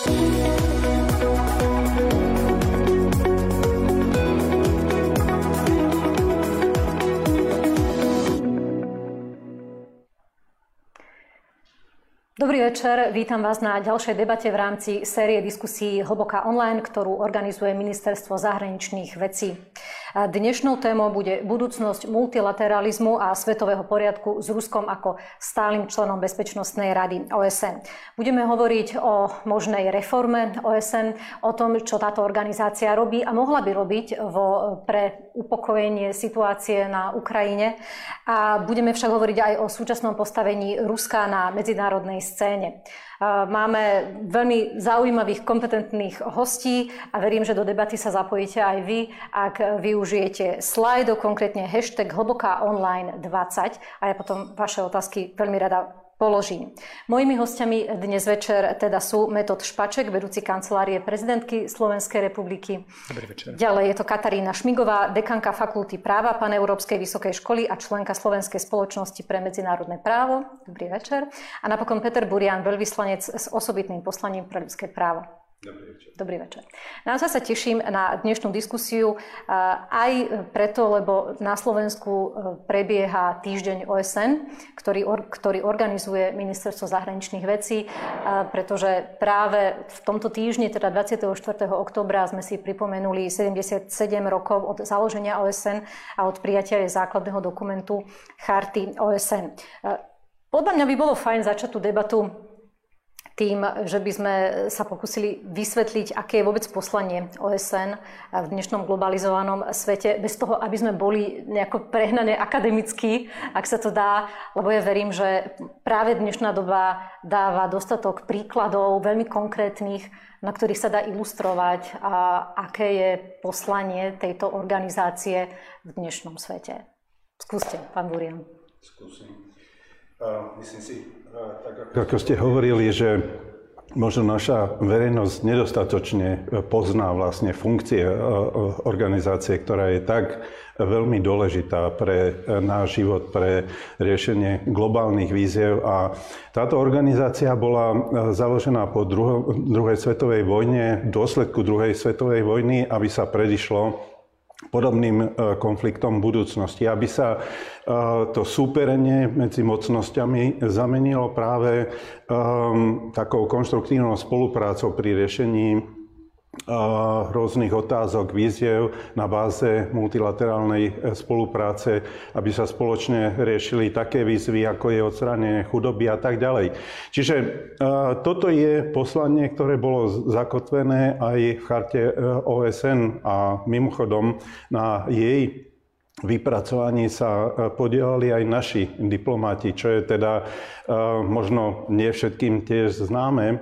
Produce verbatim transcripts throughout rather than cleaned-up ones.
Dobrý večer, vítam vás na ďalšej debate v rámci série diskusí Hlboká online, ktorú organizuje Ministerstvo zahraničných vecí. Dnešnou témou bude budúcnosť multilateralizmu a svetového poriadku s Ruskom ako stálym členom Bezpečnostnej rady ó es en. Budeme hovoriť o možnej reforme ó es en, o tom, čo táto organizácia robí a mohla by robiť vo, pre upokojenie situácie na Ukrajine. A budeme však hovoriť aj o súčasnom postavení Ruska na medzinárodnej scéne. Máme veľmi zaujímavých, kompetentných hostí a verím, že do debaty sa zapojíte aj vy, ak využijete slajdo, konkrétne hashtag Hlboká online dvadsať a ja potom vaše otázky veľmi rada položím. Mojimi hostiami dnes večer teda sú Metod Špaček, vedúci kancelárie prezidentky Slovenskej republiky. Dobrý večer. Ďalej je to Katarína Šmigová, dekanka Fakulty práva Paneurópskej vysokej školy a členka Slovenskej spoločnosti pre medzinárodné právo. Dobrý večer. A napokon Peter Burian, veľvyslanec s osobitným poslaním pre ľudské právo. Dobrý večer. Dobrý večer. Naozaj sa teším na dnešnú diskusiu aj preto, lebo na Slovensku prebieha týždeň ó es en, ktorý, ktorý organizuje Ministerstvo zahraničných vecí, pretože práve v tomto týždni, teda dvadsiateho štvrtého októbra, sme si pripomenuli sedemdesiatsedem rokov od založenia ó es en a od prijatia základného dokumentu Charty ó es en. Podľa mňa by bolo fajn začať tú debatu tým, že by sme sa pokúsili vysvetliť, aké je vôbec poslanie ó es en v dnešnom globalizovanom svete, bez toho, aby sme boli nejako prehnane akademickí, ak sa to dá, lebo ja verím, že práve dnešná doba dáva dostatok príkladov, veľmi konkrétnych, na ktorých sa dá ilustrovať, a aké je poslanie tejto organizácie v dnešnom svete. Skúste, pán Burian. Skúsim. Uh, myslím si, uh, tak ako, ako ste hovorili, že možno naša verejnosť nedostatočne pozná vlastne funkcie uh, organizácie, ktorá je tak veľmi dôležitá pre náš život, pre riešenie globálnych výziev. A táto organizácia bola založená po druho, druhej svetovej vojne, v dôsledku druhej svetovej vojny, aby sa predišlo podobným konfliktom v budúcnosti, aby sa to súperenie medzi mocnosťami zamenilo práve um, takou konštruktívnou spoluprácou pri riešení uh, rôznych otázok, výziev na báze multilaterálnej spolupráce, aby sa spoločne riešili také výzvy, ako je odstránenie chudoby a tak ďalej. Čiže uh, toto je poslanie, ktoré bolo zakotvené aj v charte ó es en a mimochodom na jej vypracovaní sa podielali aj naši diplomati, čo je teda uh, možno nie všetkým tiež známe.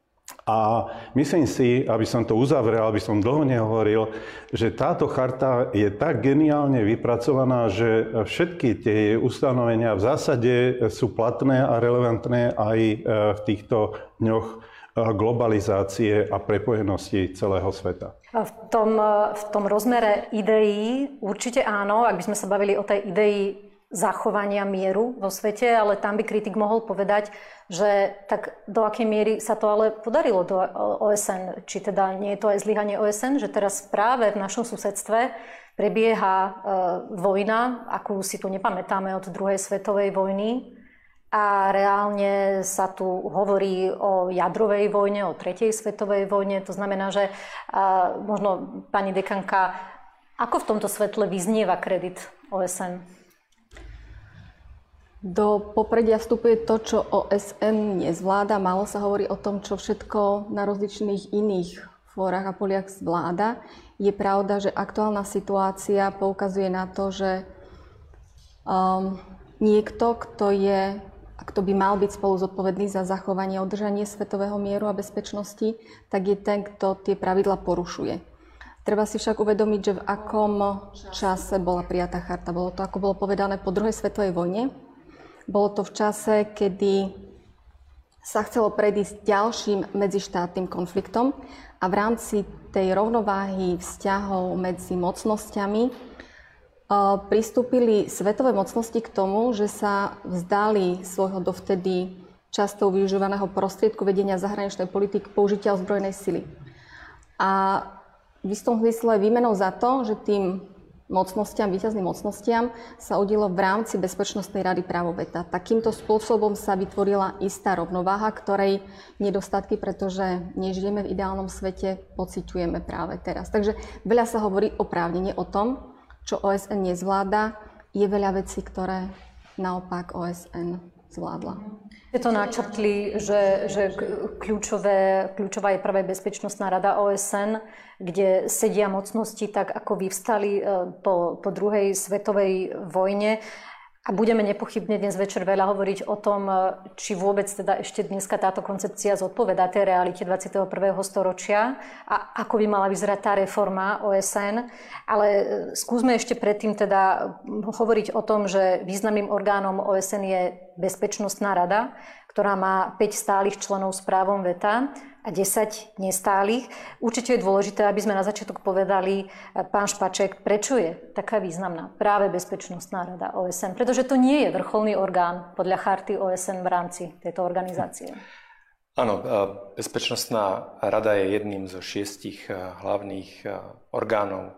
A myslím si, aby som to uzavrel, aby som dlho nehovoril, že táto charta je tak geniálne vypracovaná, že všetky tie jej ustanovenia v zásade sú platné a relevantné aj v týchto dňoch globalizácie a prepojenosti celého sveta. V tom, v tom rozmere ideí určite áno, ak by sme sa bavili o tej idei zachovania mieru vo svete, ale tam by kritik mohol povedať, že tak do akej miery sa to ale podarilo do ó es en, či teda nie je to aj zlyhanie ó es en, že teraz práve v našom susedstve prebieha e, vojna, akú si tu nepamätáme od druhej svetovej vojny, a reálne sa tu hovorí o jadrovej vojne, o tretej svetovej vojne. To znamená, že a, možno pani dekanka, ako v tomto svetle vyznieva kredit ó es en? Do popredia vstupuje to, čo ó es en nezvláda. Málo sa hovorí o tom, čo všetko na rozličných iných fórach a poliach zvláda. Je pravda, že aktuálna situácia poukazuje na to, že um, niekto, kto je a kto by mal byť spolu zodpovedný za zachovanie a udržanie svetového mieru a bezpečnosti, tak je ten, kto tie pravidlá porušuje. Treba si však uvedomiť, že v akom čase bola prijatá charta. Bolo to, ako bolo povedané, po druhej svetovej vojne. Bolo to v čase, kedy sa chcelo predísť ďalším medzištátnym konfliktom a v rámci tej rovnováhy vzťahov medzi mocnosťami pristúpili svetové mocnosti k tomu, že sa vzdali svojho dovtedy často využívaného prostriedku vedenia zahraničnej politiky použitia ozbrojenej sily. A v istom zmysle výmenou za to, že tým mocnostiam, víťazným mocnostiam sa udielo v rámci Bezpečnostnej rady právo veta. Takýmto spôsobom sa vytvorila istá rovnováha, ktorej nedostatky, pretože nežijeme v ideálnom svete, pociťujeme práve teraz. Takže veľa sa hovorí oprávnene o tom, čo ó es en nezvláda. Je veľa vecí, ktoré naopak ó es en zvládla. Je to načrtli, že, že kľúčové, kľúčová je práve Bezpečnostná rada ó es en, kde sedia mocnosti tak, ako vyvstali po, po druhej svetovej vojne. A budeme nepochybne dnes večer veľa hovoriť o tom, či vôbec teda ešte dneska táto koncepcia zodpovedá tej realite dvadsiateho prvého storočia a ako by mala vyzerať tá reforma ó es en. Ale skúsme ešte predtým teda hovoriť o tom, že významným orgánom ó es en je Bezpečnostná rada, ktorá má päť stálych členov s právom veta a desať nestálych. Určite je dôležité, aby sme na začiatok povedali, pán Špaček, prečo je taká významná práve Bezpečnostná rada ó es en? Pretože to nie je vrcholný orgán podľa charty ó es en v rámci tejto organizácie. Áno, Bezpečnostná rada je jedným zo šiestich hlavných orgánov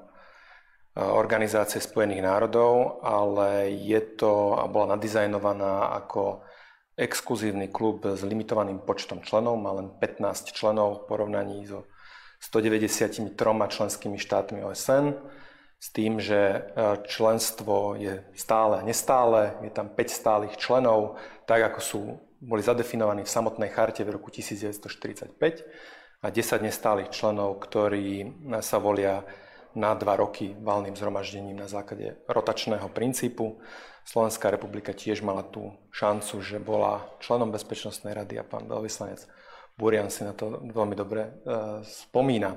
Organizácie spojených národov, ale je to a bola nadizajnovaná ako exkluzívny klub s limitovaným počtom členov, má len pätnásť členov v porovnaní so stodeväťdesiattri členskými štátmi ó es en, s tým, že členstvo je stále a nestále, je tam päť stálych členov, tak ako sú, boli zadefinovaní v samotnej charte v roku devätnásťstoštyridsaťpäť a desať nestálych členov, ktorí sa volia na dva roky valným zhromaždením na základe rotačného princípu. Slovenská republika tiež mala tú šancu, že bola členom Bezpečnostnej rady a pán veľvyslanec Burian si na to veľmi dobre uh, spomína.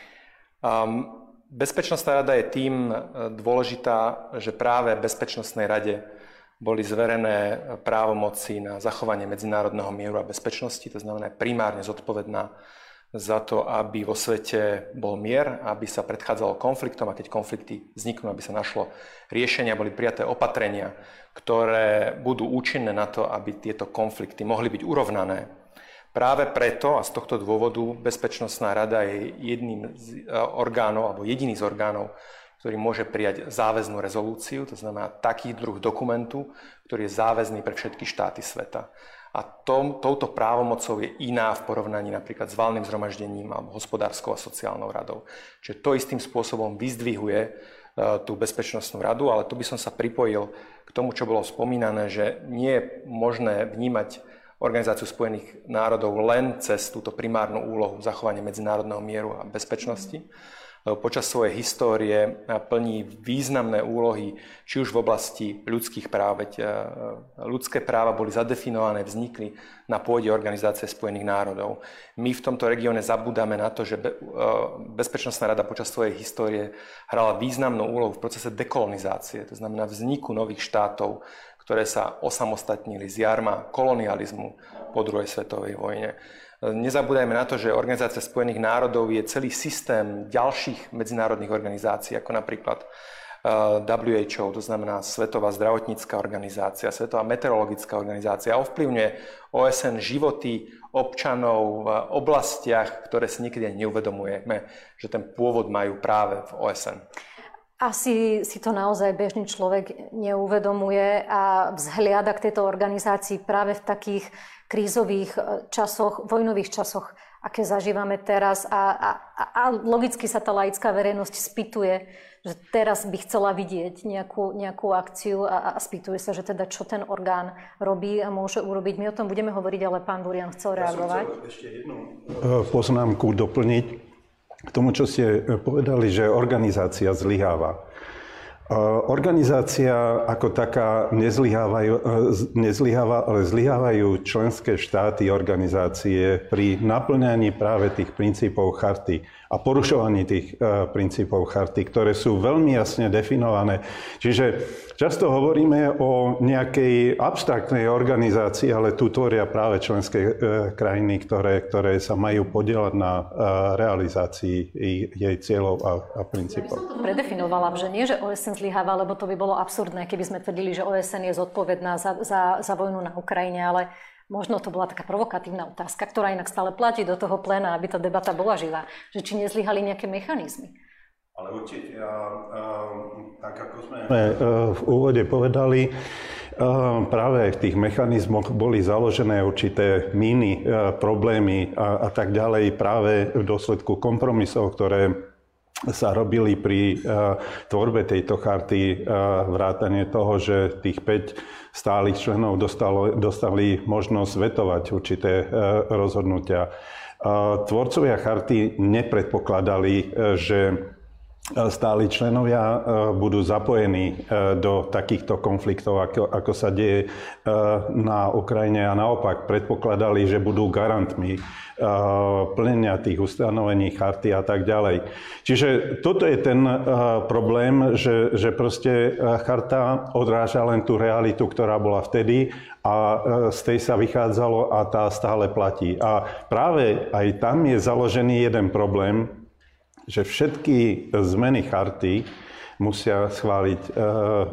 Um, Bezpečnostná rada je tým dôležitá, že práve Bezpečnostnej rade boli zverené právomoci na zachovanie medzinárodného mieru a bezpečnosti, to znamená primárne zodpovedná za to, aby vo svete bol mier, aby sa predchádzalo konfliktom a keď konflikty vzniknú, aby sa našlo riešenia, boli prijaté opatrenia, ktoré budú účinné na to, aby tieto konflikty mohli byť urovnané. Práve preto a z tohto dôvodu Bezpečnostná rada je jedným z orgánov, alebo jediný z orgánov, ktorý môže prijať záväznú rezolúciu, to znamená taký druh dokumentu, ktorý je záväzný pre všetky štáty sveta. A tom, touto právomocou je iná v porovnaní napríklad s valným zhromaždením alebo hospodárskou a sociálnou radou. Čiže to istým spôsobom vyzdvihuje uh, tú Bezpečnostnú radu, ale tu by som sa pripojil k tomu, čo bolo spomínané, že nie je možné vnímať Organizáciu spojených národov len cez túto primárnu úlohu zachovania medzinárodného mieru a bezpečnosti. Počas svojej histórie plní významné úlohy, či už v oblasti ľudských práv, veď ľudské práva boli zadefinované, vznikli na pôde Organizácie spojených národov. My v tomto regióne zabúdame na to, že Bezpečnostná rada počas svojej histórie hrala významnú úlohu v procese dekolonizácie, to znamená vzniku nových štátov, ktoré sa osamostatnili z jarma kolonializmu po druhej svetovej vojne. Nezabúdajme na to, že Organizácia spojených národov je celý systém ďalších medzinárodných organizácií, ako napríklad W H O, to znamená Svetová zdravotnícka organizácia, Svetová meteorologická organizácia, ovplyvňuje ó es en životy občanov v oblastiach, ktoré si nikdy neuvedomujeme, že ten pôvod majú práve v ó es en. Asi si to naozaj bežný človek neuvedomuje a vzhliada k tejto organizácii práve v takých krízových časoch, vojnových časoch, aké zažívame teraz. A, a, a logicky sa tá laická verejnosť spýtuje, že teraz by chcela vidieť nejakú, nejakú akciu a, a spýtuje sa, že teda čo ten orgán robí a môže urobiť. My o tom budeme hovoriť, ale pán Burian chcel reagovať. Ja som chcel ešte jednu poznámku doplniť k tomu, čo ste povedali, že organizácia zlyháva. Organizácia ako taká nezlyháva, ale zlyhávajú členské štáty organizácie pri naplňaní práve tých princípov charty a porušovaní tých princípov charty, ktoré sú veľmi jasne definované. Čiže často hovoríme o nejakej abstraktnej organizácii, ale tu tvoria práve členské krajiny, ktoré, ktoré sa majú podieľať na realizácii jej cieľov a, a princípov. Ja by som to predefinovala, že nie, že ó es en zlyháva, lebo to by bolo absurdné, keby sme tvrdili, že ó es en je zodpovedná za, za, za vojnu na Ukrajine, ale Možno to bola taká provokatívna otázka, ktorá inak stále platí do toho pléna, aby tá debata bola živá, že či nezlyhali nejaké mechanizmy. Ale určite, a, a, tak ako sme v úvode povedali, práve v tých mechanizmoch boli založené určité míny, problémy a, a tak ďalej práve v dôsledku kompromisov, ktoré sa robili pri uh, tvorbe tejto charty, uh, vrátane toho, že tých päť stálych členov dostalo, dostali možnosť vetovať určité uh, rozhodnutia. Uh, tvorcovia charty nepredpokladali, uh, že stáli členovia budú zapojení do takýchto konfliktov, ako, ako sa deje na Ukrajine, a naopak predpokladali, že budú garantmi plnenia tých ustanovení charty a tak ďalej. Čiže toto je ten problém, že, že proste charta odráža len tú realitu, ktorá bola vtedy, a z tej sa vychádzalo a tá stále platí. A práve aj tam je založený jeden problém, že všetky zmeny charty musia schváliť uh, uh,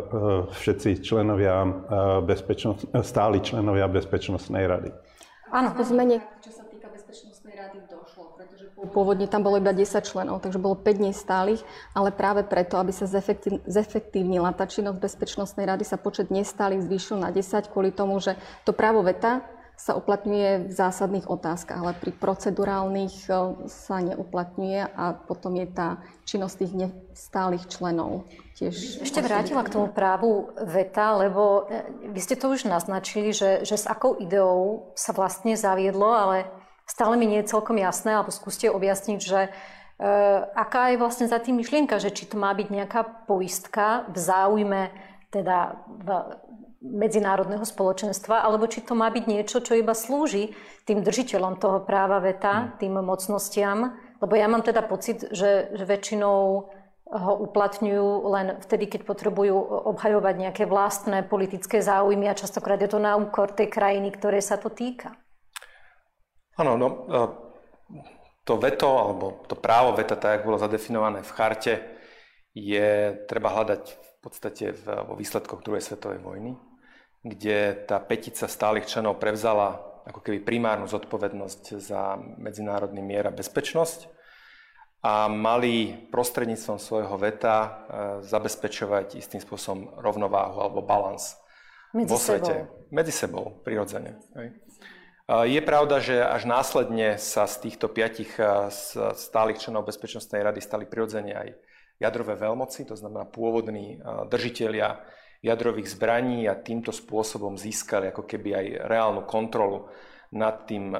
všetci členovia uh, bezpečnosť, stáli členovia Bezpečnostnej rady. Áno, po zmene, čo sa týka Bezpečnostnej rady, došlo, pretože pôvodne tam bolo iba desať členov, takže bolo päť nestálych, ale práve preto, aby sa zefektív, zefektívnila tá činnosť Bezpečnostnej rady, sa počet nestálych zvýšil na desať kvôli tomu, že to právo veta sa uplatňuje v zásadných otázkach, ale pri procedurálnych sa neuplatňuje, a potom je tá činnosť tých nestálych členov tiež. Ešte vrátila k tomu právu veta, lebo vy ste to už naznačili, že, že s akou ideou sa vlastne zaviedlo, ale stále mi nie je celkom jasné, alebo skúste objasniť, že e, aká je vlastne za tým myšlienka, že či to má byť nejaká poistka v záujme teda v medzinárodného spoločenstva, alebo či to má byť niečo, čo iba slúži tým držiteľom toho práva veta, tým mocnostiam. Lebo ja mám teda pocit, že, že väčšinou ho uplatňujú len vtedy, keď potrebujú obhajovať nejaké vlastné politické záujmy, a častokrát je to na úkor tej krajiny, ktoré sa to týka. Áno, no to veto, alebo to právo veta, tak ako bolo zadefinované v charte, je treba hľadať v podstate vo výsledkoch druhej svetovej vojny, kde tá pätica stálych členov prevzala ako keby primárnu zodpovednosť za medzinárodný mier a bezpečnosť a mali prostredníctvom svojho veta zabezpečovať istým spôsobom rovnováhu alebo balans vo svete. Medzi sebou, prirodzene. Je pravda, že až následne sa z týchto piatich stálych členov Bezpečnostnej rady stali prirodzene aj jadrové veľmoci, to znamená pôvodní držitelia jadrových zbraní, a týmto spôsobom získali ako keby aj reálnu kontrolu nad tým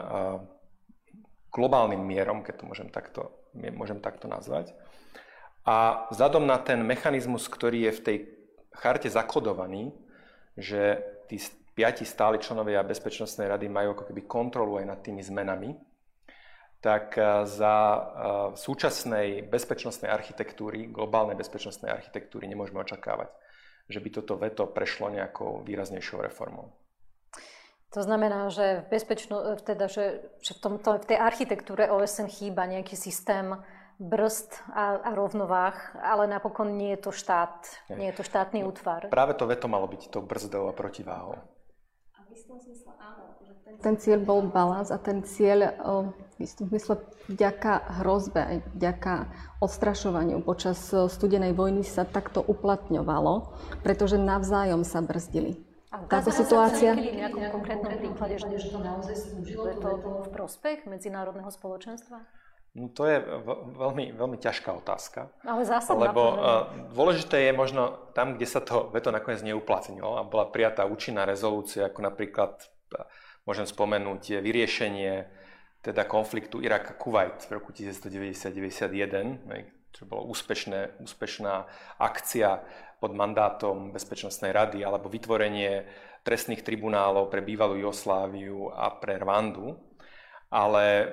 globálnym mierom, keď to môžem takto, môžem takto nazvať. A vzhľadom na ten mechanizmus, ktorý je v tej charte zakodovaný, že tí piati stáli členovia Bezpečnostnej rady majú ako keby kontrolu aj nad tými zmenami, tak za súčasnej bezpečnostnej architektúry, globálnej bezpečnostnej architektúry nemôžeme očakávať, že by toto veto prešlo nejakou výraznejšou reformou. To znamená, že, v bezpečno, teda, že, že v, tomto, v tej architektúre O S N chýba nejaký systém brzd a, a rovnováh, ale napokon nie je to štát, nie, nie je to štátny útvar. Práve to veto malo byť tou brzdou a protiváhou. A v istom zmysle áno, že ten, ten cieľ bol balans, a ten cieľ v istom zmysle vďaka hrozbe, vďaka odstrašovaniu počas studenej vojny sa takto uplatňovalo, pretože navzájom sa brzdili. A táto situácia... v nejakom konkrétnom príklade, že to naozaj slúžilo, to bolo v prospech medzinárodného spoločenstva? No to je veľmi, veľmi ťažká otázka. Ale zásadná. Lebo uh, dôležité je možno tam, kde sa to veto nakoniec neuplatnilo a bola prijatá účinná rezolúcia, ako napríklad, môžem spomenúť, vyriešenie teda konfliktu Irak-Kuvajt v roku devätnásťstodeväťdesiat deväťdesiatjeden, čo bolo úspešné, úspešná akcia pod mandátom Bezpečnostnej rady, alebo vytvorenie trestných tribunálov pre bývalú Jugosláviu a pre Rwandu. Ale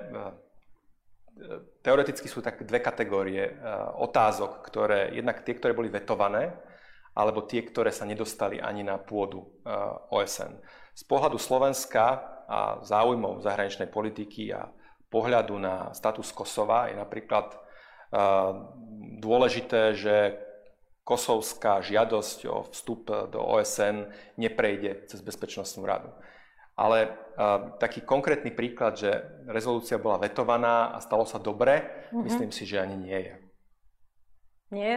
teoreticky sú tak dve kategórie otázok, ktoré, jednak tie, ktoré boli vetované, alebo tie, ktoré sa nedostali ani na pôdu O S N. Z pohľadu Slovenska a záujmov zahraničnej politiky a pohľadu na status Kosova je napríklad dôležité, že kosovská žiadosť o vstup do O S N neprejde cez Bezpečnostnú radu. Ale uh, taký konkrétny príklad, že rezolúcia bola vetovaná a stalo sa dobre, mm-hmm. myslím si, že ani nie je. Nie?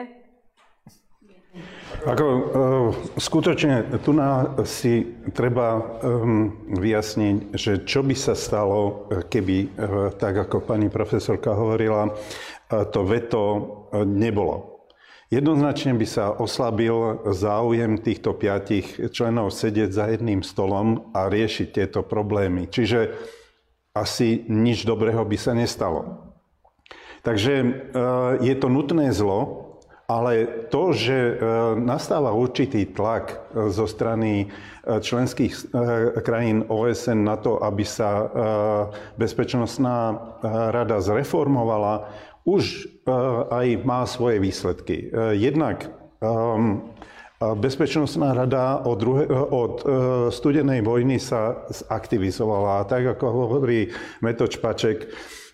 Ako, uh, skutočne tu na si treba um, vyjasniť, že čo by sa stalo, keby, uh, tak ako pani profesorka hovorila, uh, to veto uh, nebolo. Jednoznačne by sa oslabil záujem týchto piatich členov sedieť za jedným stolom a riešiť tieto problémy. Čiže asi nič dobrého by sa nestalo. Takže je to nutné zlo, ale to, že nastáva určitý tlak zo strany členských krajín ó es en na to, aby sa Bezpečnostná rada zreformovala, už aj má svoje výsledky. Jednak Bezpečnostná rada od, druhé, od studenej vojny sa zaktivizovala. Tak ako hovorí Metoč Paček,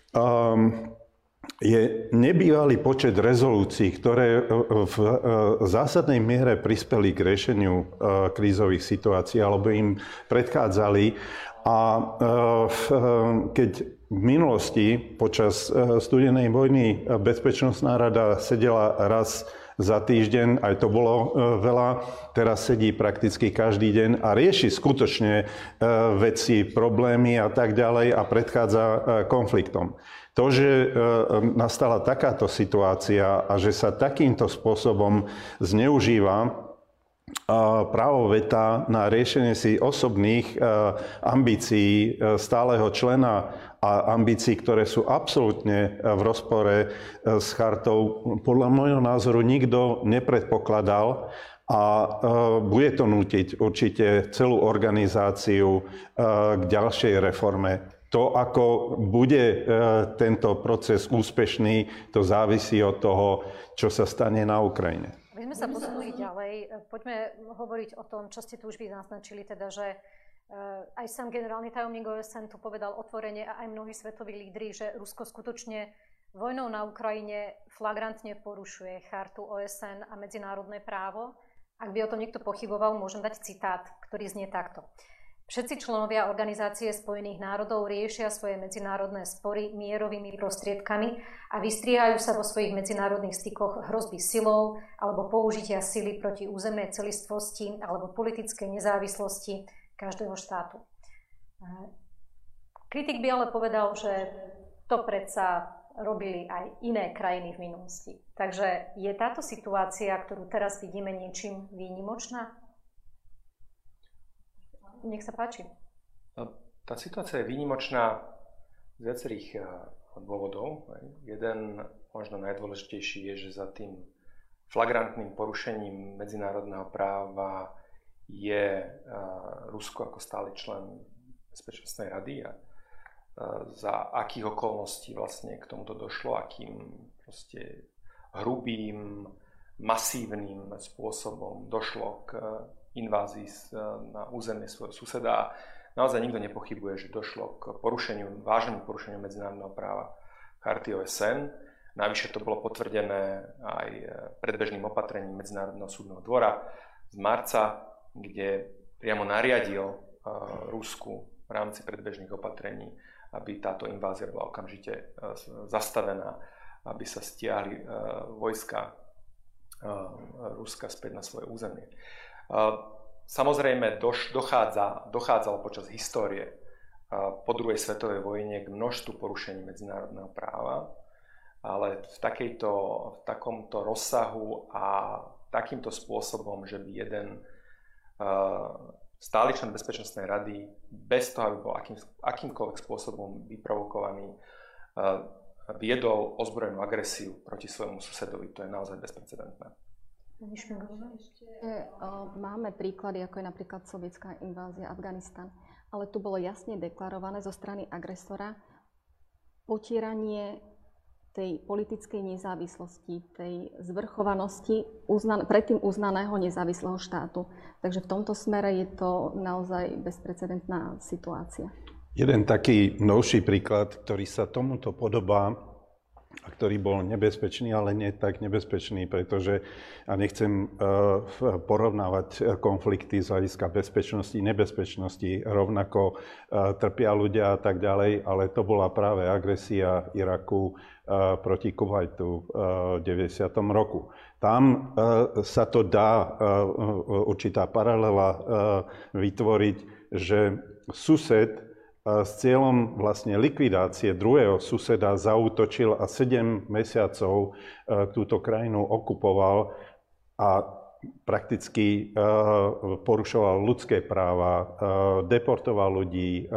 je nebývalý počet rezolúcií, ktoré v zásadnej miere prispeli k riešeniu krízových situácií alebo im predchádzali. A keď v minulosti počas studenej vojny Bezpečnostná rada sedela raz za týždeň, aj to bolo veľa, teraz sedí prakticky každý deň a rieši skutočne veci, problémy a tak ďalej a predchádza konfliktom. To, že nastala takáto situácia a že sa takýmto spôsobom zneužíva právo veta na riešenie si osobných ambícií stáleho člena a ambícií, ktoré sú absolútne v rozpore s chartou, podľa môjho názoru nikto nepredpokladal a bude to nútiť určite celú organizáciu k ďalšej reforme. To, ako bude tento proces úspešný, to závisí od toho, čo sa stane na Ukrajine. My sme sa posunuli ďalej. Poďme hovoriť o tom, čo ste tu už vy naznačili, teda, že aj sám generálny tajomník ó es en tu povedal otvorene a aj mnohí svetoví lídri, že Rusko skutočne vojnou na Ukrajine flagrantne porušuje chartu ó es en a medzinárodné právo. Ak by o tom niekto pochyboval, môžem dať citát, ktorý znie takto. Všetci členovia Organizácie spojených národov riešia svoje medzinárodné spory mierovými prostriedkami a vystrihajú sa vo svojich medzinárodných stykoch hrozby silou alebo použitia sily proti územnej celistvosti alebo politickej nezávislosti každého štátu. Kritik by ale povedal, že to predsa robili aj iné krajiny v minulosti. Takže je táto situácia, ktorú teraz vidíme, niečím výnimočná? Nech sa páči. Tá situácia je výnimočná z viacerých dôvodov. Jeden, možno najdôležitejší, je, že za tým flagrantným porušením medzinárodného práva je Rusko ako stály člen Bezpečnostnej rady a za akých okolností vlastne k tomuto došlo, akým proste hrubým, masívnym spôsobom došlo k invázii na územie svojho suseda. Naozaj nikto nepochybuje, že došlo k porušeniu, vážnemu porušeniu medzinárodného práva charty ó es en. Navyše to bolo potvrdené aj predbežným opatrením Medzinárodného súdneho dvora z marca, kde priamo nariadil Rusku v rámci predbežných opatrení, aby táto invázia bola okamžite zastavená, aby sa stiahli vojska Ruska späť na svoje územie. Samozrejme dochádza, dochádzalo počas histórie po druhej svetovej vojne k množstvu porušení medzinárodného práva, ale v, takejto, v takomto rozsahu a takýmto spôsobom, že by jeden stály člen Bezpečnostnej rady bez toho, aby bol akým, akýmkoľvek spôsobom vyprovokovaný, viedol ozbrojenú agresiu proti svojmu susedovi. To je naozaj bezprecedentné. Máme príklady, ako je napríklad sovietská invázia Afganistan, ale tu bolo jasne deklarované zo strany agresora potieranie tej politickej nezávislosti, tej zvrchovanosti uznan- predtým uznaného nezávislého štátu. Takže v tomto smere je to naozaj bezprecedentná situácia. Jeden taký novší príklad, ktorý sa tomuto podobá, ktorý bol nebezpečný, ale nie tak nebezpečný, pretože, a nechcem uh, porovnávať konflikty z hľadiska bezpečnosti, nebezpečnosti, rovnako uh, trpia ľudia a tak ďalej, ale to bola práve agresia Iraku uh, proti Kuvajtu uh, v deväťdesiatom roku. Tam uh, sa to dá, uh, určitá paralela uh, vytvoriť, že sused s cieľom vlastne likvidácie druhého suseda zaútočil a sedem mesiacov túto krajinu okupoval a prakticky porušoval ľudské práva, deportoval ľudí,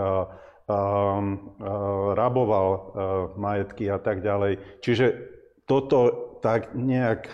raboval majetky a tak ďalej. Čiže toto tak nejak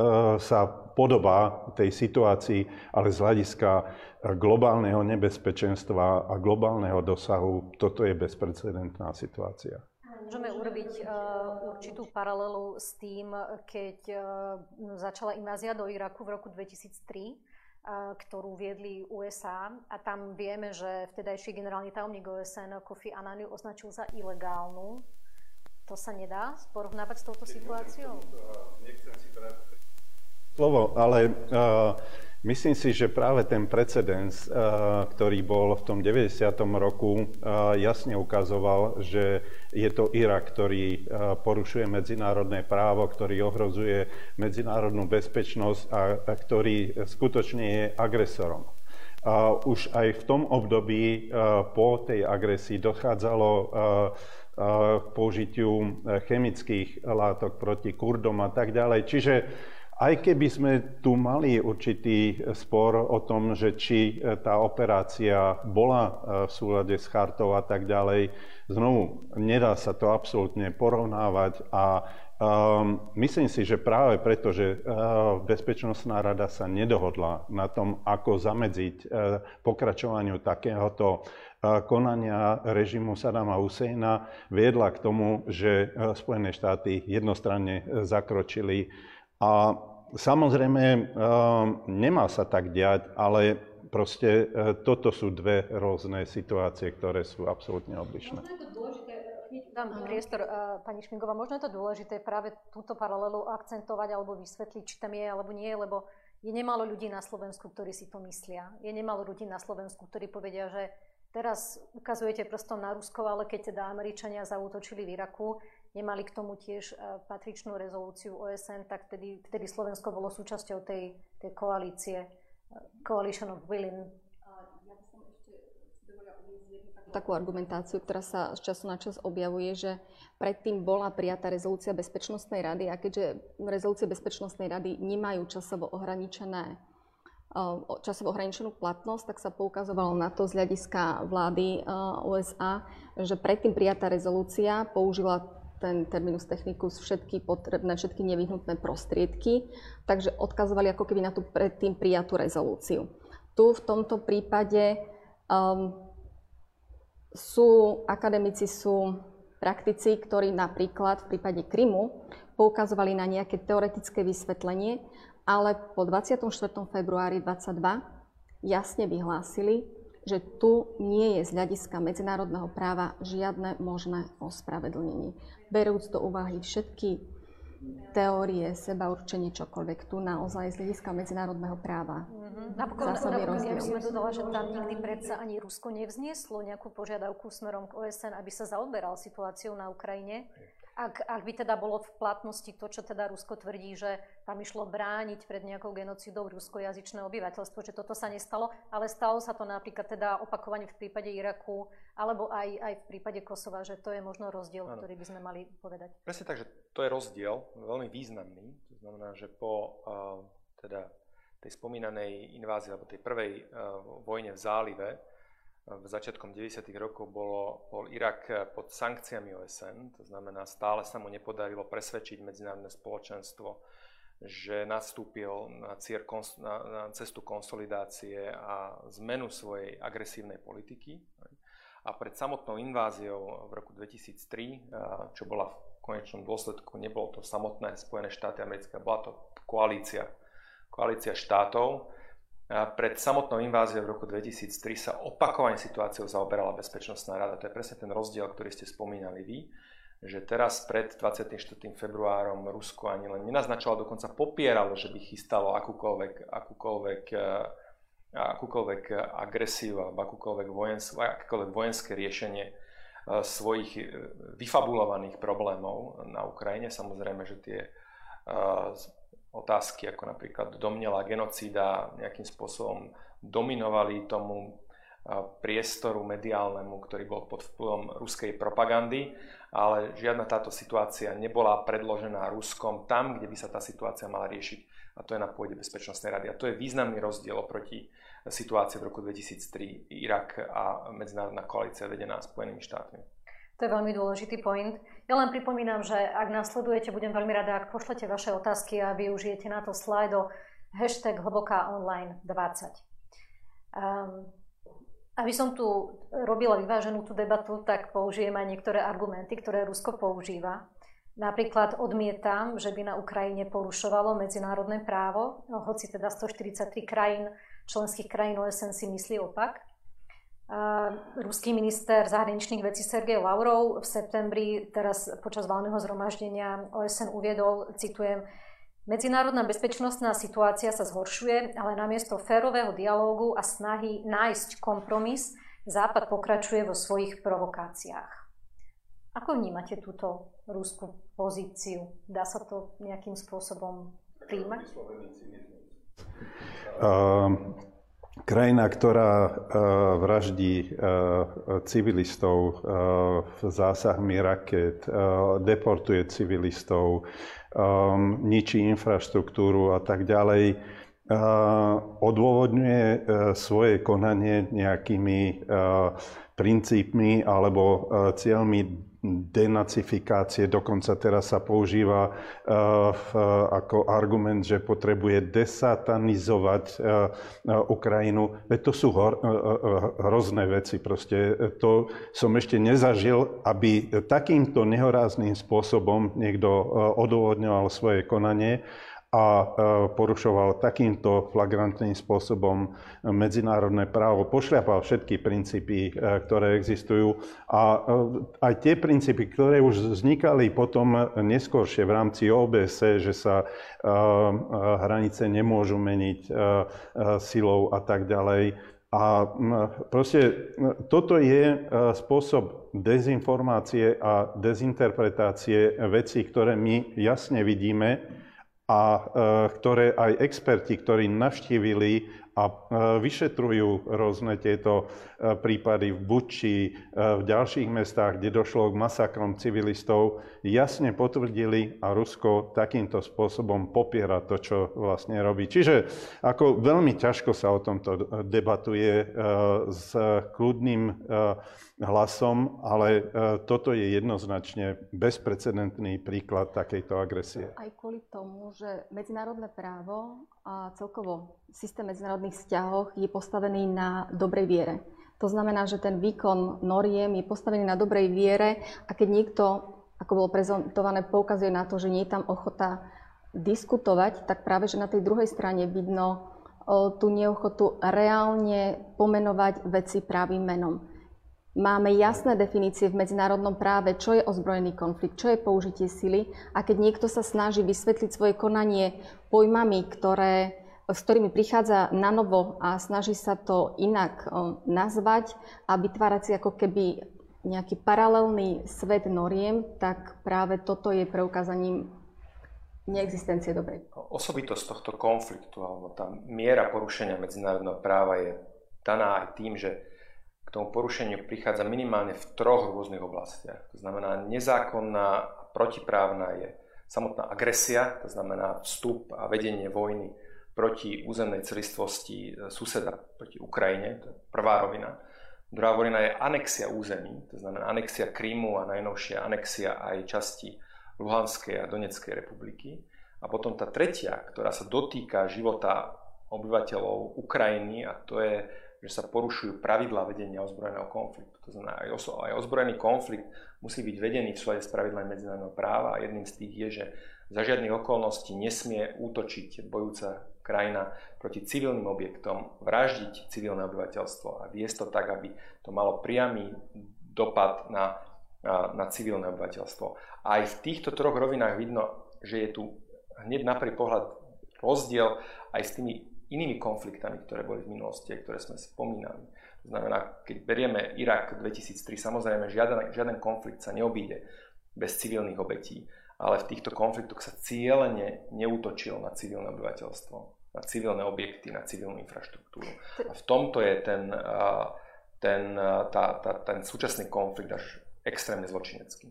sa podobá tej situácii, ale z hľadiska globálneho nebezpečenstva a globálneho dosahu, toto je bezprecedentná situácia. Môžeme urobiť uh, určitú paralelu s tým, keď uh, začala invázia do Iraku v roku dvetisíctri, uh, ktorú viedli ú es á. A tam vieme, že vtedajší generálny tajomník ó es en Kofi Annan ju označil za ilegálnu. To sa nedá porovnávať s touto situáciou? Nechcem si brať slovo, ale uh, myslím si, že práve ten precedens, uh, ktorý bol v tom deväťdesiatom roku, uh, jasne ukazoval, že je to Irak, ktorý uh, porušuje medzinárodné právo, ktorý ohrozuje medzinárodnú bezpečnosť a, a ktorý skutočne je agresorom. Uh, už aj v tom období uh, po tej agresii dochádzalo uh, uh, k použitiu chemických látok proti Kurdom a tak ďalej. Čiže aj keby sme tu mali určitý spor o tom, že či tá operácia bola v súlade s chartou a tak ďalej, znovu, nedá sa to absolútne porovnávať a um, myslím si, že práve preto, že uh, Bezpečnostná rada sa nedohodla na tom, ako zamedziť uh, pokračovaniu takéhoto uh, konania režimu Sadama Husejna, viedla k tomu, že uh, Spojené štáty jednostranne uh, zakročili. A samozrejme, nemá sa tak diať, ale proste toto sú dve rôzne situácie, ktoré sú absolútne odlišné. Možno je to dôležité, dám priestor pani Šmigová, možno je to dôležité práve túto paralelu akcentovať alebo vysvetliť, či tam je alebo nie, lebo je nemálo ľudí na Slovensku, ktorí si to myslia. Je nemálo ľudí na Slovensku, ktorí povedia, že teraz ukazujete prstom na Rusko, ale keď teda Američania zaútočili v Iraku, nemali k tomu tiež patričnú rezolúciu ó es en, tak vtedy, vtedy Slovensko bolo súčasťou tej, tej koalície, Coalition of Willing. Ja by som ešte dovolila uviesť jednu takú argumentáciu, ktorá sa z času na čas objavuje, že predtým bola prijatá rezolúcia Bezpečnostnej rady a keďže rezolúcie Bezpečnostnej rady nemajú časovo ohraničené časovo ohraničenú platnosť, tak sa poukazovalo na to z hľadiska vlády ú es á, že predtým prijatá rezolúcia použila ten terminus technicus všetky potrebné, všetky nevyhnutné prostriedky, takže odkazovali ako keby na tú predtým prijatú rezolúciu. Tu v tomto prípade um, sú akademici, sú praktici, ktorí napríklad v prípade Krymu poukazovali na nejaké teoretické vysvetlenie, ale po dvadsiatom štvrtom februári dvadsaťdva jasne vyhlásili, že tu nie je z hľadiska medzinárodného práva žiadne možné ospravedlnenie. Berúc do úvahy všetky teórie, sebaurčenie, čokoľvek, tu naozaj z hľadiska medzinárodného práva. Mm-hmm. Napokon, napokon ja by som dodala, že tam nikdy predsa ani Rusko nevznieslo nejakú požiadavku smerom k ó es en, aby sa zaoberal situáciou na Ukrajine. Ak, ak by teda bolo v platnosti to, čo teda Rusko tvrdí, že tam išlo brániť pred nejakou genocidou ruskojazyčné obyvateľstvo, že toto sa nestalo, ale stalo sa to napríklad teda opakovane v prípade Iraku, alebo aj, aj v prípade Kosova, že to je možno rozdiel, ano, ktorý by sme mali povedať. Presne tak, že to je rozdiel, veľmi významný. To znamená, že po uh, teda tej spomínanej invázii, alebo tej prvej uh, vojne v zálive, v začiatkom deväťdesiatych rokov bolo, bol Irak pod sankciami ó es en, to znamená, stále sa mu nepodarilo presvedčiť medzinárodné spoločenstvo, že nastúpil na, cier, na, na cestu konsolidácie a zmenu svojej agresívnej politiky. A pred samotnou inváziou v roku dvetisíctri, čo bola v konečnom dôsledku, nebolo to samotné Spojené štáty americké, bola to koalícia, koalícia štátov. Pred samotnou inváziou v roku dvetisíctri sa opakovane situáciou zaoberala Bezpečnostná rada. To je presne ten rozdiel, ktorý ste spomínali vy. že teraz pred dvadsiatym štvrtým februárom Rusko ani len nenaznačovalo, dokonca popieralo, že by chystalo akúkoľvek, akúkoľvek, akúkoľvek agresiu alebo akúkoľvek vojenské, akúkoľvek vojenské riešenie svojich vyfabulovaných problémov na Ukrajine. Samozrejme, že tie otázky ako napríklad domnelá genocída nejakým spôsobom dominovali tomu priestoru mediálnemu, ktorý bol pod vplyvom ruskej propagandy, ale žiadna táto situácia nebola predložená Ruskom tam, kde by sa tá situácia mala riešiť, a to je na pôde Bezpečnostnej rady. A to je významný rozdiel oproti situácii v roku dvetisíctri, Irak a medzinárodná koalícia vedená Spojenými štátmi. To je veľmi dôležitý point. Ja len pripomínam, že ak nasledujete, budem veľmi rada, ak pošlete vaše otázky a využijete na to slajdo hashtag hlboká online dvadsať. Um, Aby som tu robila vyváženú tú debatu, tak použijem aj niektoré argumenty, ktoré Rusko používa. Napríklad odmietam, že by na Ukrajine porušovalo medzinárodné právo, no, hoci teda stoštyridsaťtri krajín, členských krajín ó es en si myslí opak. Uh, ruský minister zahraničných vecí Sergej Lavrov v septembri teraz počas valného zhromaždenia ó es en uviedol, citujem, medzinárodná bezpečnostná situácia sa zhoršuje, ale namiesto férového dialógu a snahy nájsť kompromis, Západ pokračuje vo svojich provokáciách. Ako vnímate túto ruskú pozíciu? Dá sa to nejakým spôsobom príjmať? Uh, krajina, ktorá uh, vraždí uh, civilistov uh, zásahmi raket, uh, deportuje civilistov, Um, ničí infraštruktúru a tak ďalej, uh, odôvodňuje uh, svoje konanie nejakými uh, princípmi alebo uh, cieľmi denacifikácie. Dokonca teraz sa používa uh, v, ako argument, že potrebuje desatanizovať uh, uh, Ukrajinu. Veď to sú hor, uh, uh, hrozné veci. Proste to som ešte nezažil, aby takýmto nehorázným spôsobom niekto uh, odôvodňoval svoje konanie a porušoval takýmto flagrantným spôsobom medzinárodné právo, pošľapal všetky princípy, ktoré existujú, a aj tie princípy, ktoré už vznikali potom neskôršie v rámci ó bé es é, že sa hranice nemôžu meniť silou a tak ďalej. A proste toto je spôsob dezinformácie a dezinterpretácie vecí, ktoré my jasne vidíme, a ktoré aj experti, ktorí navštívili a vyšetrujú rôzne tieto prípady v Buči, v ďalších mestách, kde došlo k masakrom civilistov, jasne potvrdili, a Rusko takýmto spôsobom popiera to, čo vlastne robí. Čiže ako veľmi ťažko sa o tomto debatuje s kľudným hlasom, ale toto je jednoznačne bezprecedentný príklad takejto agresie. Aj kvôli tomu, že medzinárodné právo a celkovo systém medzinárodných vzťahov je postavený na dobrej viere. To znamená, že ten výkon noriem je postavený na dobrej viere, a keď niekto, ako bolo prezentované, poukazuje na to, že nie je tam ochota diskutovať, tak práve že na tej druhej strane vidno o, tú neochotu reálne pomenovať veci pravým menom. Máme jasné definície v medzinárodnom práve, čo je ozbrojený konflikt, čo je použitie sily, a keď niekto sa snaží vysvetliť svoje konanie pojmami, ktoré, s ktorými prichádza na novo a snaží sa to inak o, nazvať a vytvárať si ako keby nejaký paralelný svet noriem, tak práve toto je preukázaním neexistencie dobrej. Osobitosť tohto konfliktu alebo tá miera porušenia medzinárodného práva je daná aj tým, že k tomu porušeniu prichádza minimálne v troch rôznych oblastiach. To znamená, nezákonná a protiprávna je samotná agresia, to znamená vstup a vedenie vojny proti územnej celistvosti suseda, proti Ukrajine, to je prvá rovina. Druhá rovina je anexia území, to znamená anexia Krímu a najnovšia anexia aj časti Luhanskej a Donetskej republiky. A potom tá tretia, ktorá sa dotýka života obyvateľov Ukrajiny, a to je, že sa porušujú pravidlá vedenia ozbrojeného konfliktu. To znamená, aj, oso, aj ozbrojený konflikt musí byť vedený v súlade s pravidlami medzinárodného práva, a jedným z tých je, že za žiadnych okolností nesmie útočiť bojúca krajina proti civilným objektom, vraždiť civilné obyvateľstvo a viesť to tak, aby to malo priamy dopad na na civilné obyvateľstvo. A aj v týchto troch rovinách vidno, že je tu hneď na prvý pohľad rozdiel aj s tými inými konfliktami, ktoré boli v minulosti, ktoré sme spomínali. To znamená, keď berieme Irak dvetisíctri, samozrejme žiaden, žiaden konflikt sa neobíde bez civilných obetí, ale v týchto konfliktoch sa cieľene neútočilo na civilné obyvateľstvo, na civilné objekty, na civilnú infraštruktúru. A v tomto je ten, ten, tá, tá, ten súčasný konflikt až extrémne zločinecký.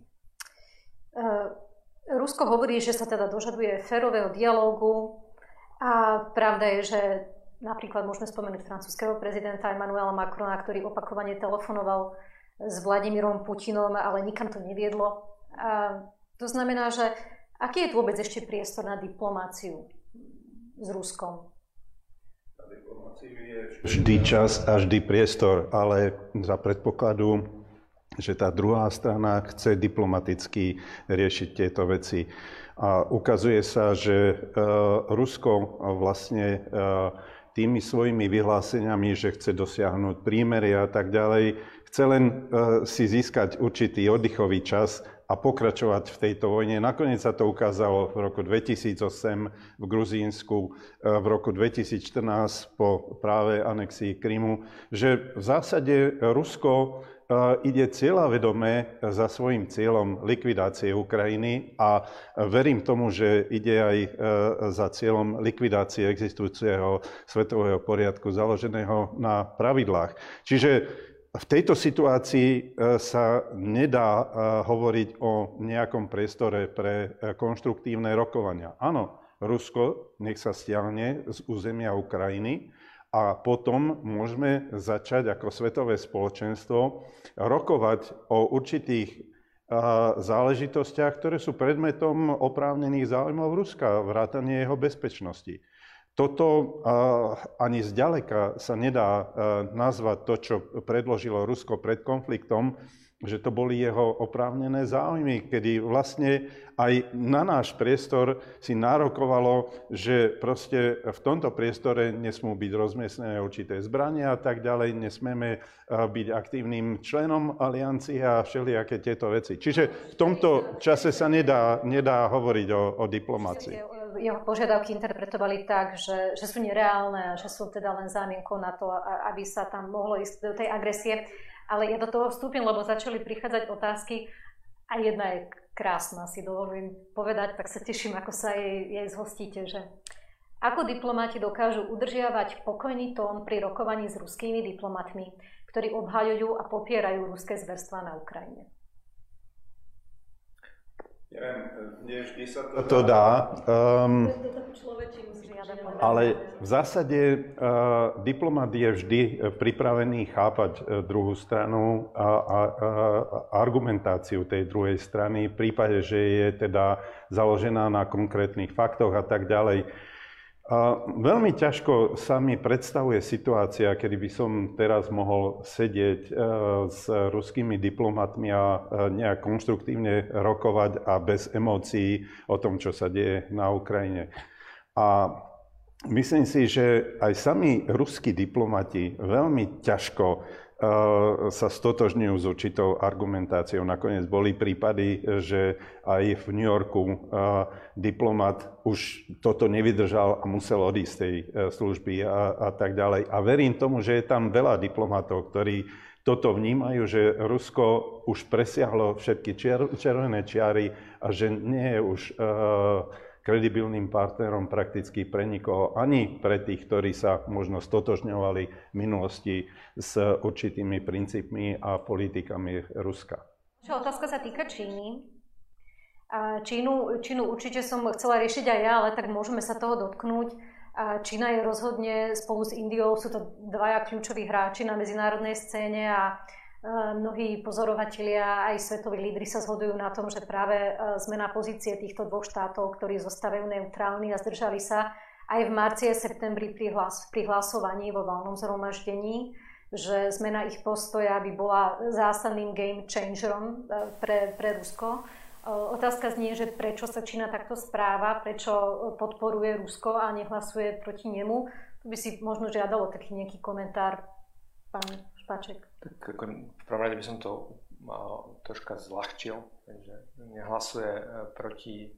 Uh, Rusko hovorí, že sa teda dožaduje férového dialógu a pravda je, že napríklad môžeme spomenúť francúzskeho prezidenta Emmanuela Macrona, ktorý opakovane telefonoval s Vladimírom Putinom, ale nikam to neviedlo. A to znamená, že aký je tu vôbec ešte priestor na diplomáciu s Ruskom? Na diplomáciu je vždy čas a vždy priestor, ale za predpokladu, že tá druhá strana chce diplomaticky riešiť tieto veci. A ukazuje sa, že Rusko vlastne tými svojimi vyhláseniami, že chce dosiahnuť prímerie a tak ďalej, chce len si získať určitý oddychový čas a pokračovať v tejto vojne. Nakoniec sa to ukázalo v roku dvetisícosem v Gruzínsku, v roku dvetisícštrnásť po práve anexii Krymu, že v zásade Rusko ide cieľavedome za svojím cieľom likvidácie Ukrajiny a verím tomu, že ide aj za cieľom likvidácie existujúceho svetového poriadku založeného na pravidlách. Čiže v tejto situácii sa nedá hovoriť o nejakom priestore pre konštruktívne rokovania. Áno, Rusko nech sa stiahne z územia Ukrajiny, a potom môžeme začať ako svetové spoločenstvo rokovať o určitých záležitostiach, ktoré sú predmetom oprávnených záujmov Ruska, vrátane jeho bezpečnosti. Toto ani zďaleka sa nedá nazvať to, čo predložilo Rusko pred konfliktom, že to boli jeho oprávnené záujmy, kedy vlastne aj na náš priestor si nárokovalo, že proste v tomto priestore nesmú byť rozmiestnené určité zbrania a tak ďalej, nesmieme byť aktívnym členom aliancie a všelijaké tieto veci. Čiže v tomto čase sa nedá, nedá hovoriť o, o diplomácii. Jeho požiadavky interpretovali tak, že, že sú nereálne a že sú teda len zámienkou na to, aby sa tam mohlo ísť do tej agresie. Ale ja do toho vstúpim, lebo začali prichádzať otázky a jedna je krásna, si dovolím povedať, tak sa teším, ako sa jej, jej zhostíte, že ako diplomáti dokážu udržiavať pokojný tón pri rokovaní s ruskými diplomatmi, ktorí obhajujú a popierajú ruské zverstvá na Ukrajine. Neviem, nie vždy sa to, to dá, um, ale v zásade uh, diplomat je vždy pripravený chápať uh, druhú stranu a, a, a argumentáciu tej druhej strany v prípade, že je teda založená na konkrétnych faktoch a tak ďalej. A veľmi ťažko sa mi predstavuje situácia, kedy by som teraz mohol sedieť s ruskými diplomatmi a nejak konštruktívne rokovať a bez emócií o tom, čo sa deje na Ukrajine. A myslím si, že aj sami ruskí diplomati veľmi ťažko sa stotožňujú s určitou argumentáciou. Nakoniec boli prípady, že aj v New Yorku diplomat už toto nevydržal a musel odísť z tej služby a, a tak ďalej. A verím tomu, že je tam veľa diplomatov, ktorí toto vnímajú, že Rusko už presiahlo všetky čier, červené čiary a že nie je už uh, kredibilným partnerom prakticky pre nikoho, ani pre tých, ktorí sa možno stotožňovali v minulosti s určitými princípmi a politikami Ruska. Otázka sa týka Číny. Čínu, Čínu určite som chcela riešiť aj ja, ale tak môžeme sa toho dotknúť. Čína je rozhodne spolu s Indiou, sú to dvaja kľúčoví hráči na medzinárodnej scéne a mnohí pozorovatelia, aj svetoví lídri sa zhodujú na tom, že práve zmena pozície týchto dvoch štátov, ktorí zostávajú neutrálni a zdržali sa aj v marci a septembri pri, hlas, pri hlasovaní vo valnom zhromaždení, že zmena ich postoja by bola zásadným game changerom pre, pre Rusko. Otázka znie, že prečo sa Čína takto správa, prečo podporuje Rusko a nehlasuje proti nemu. To by si možno žiadalo taký nejaký komentár, pán Špaček. Tak ako v prvom rade by som to troška zľahčil, takže nehlasuje proti,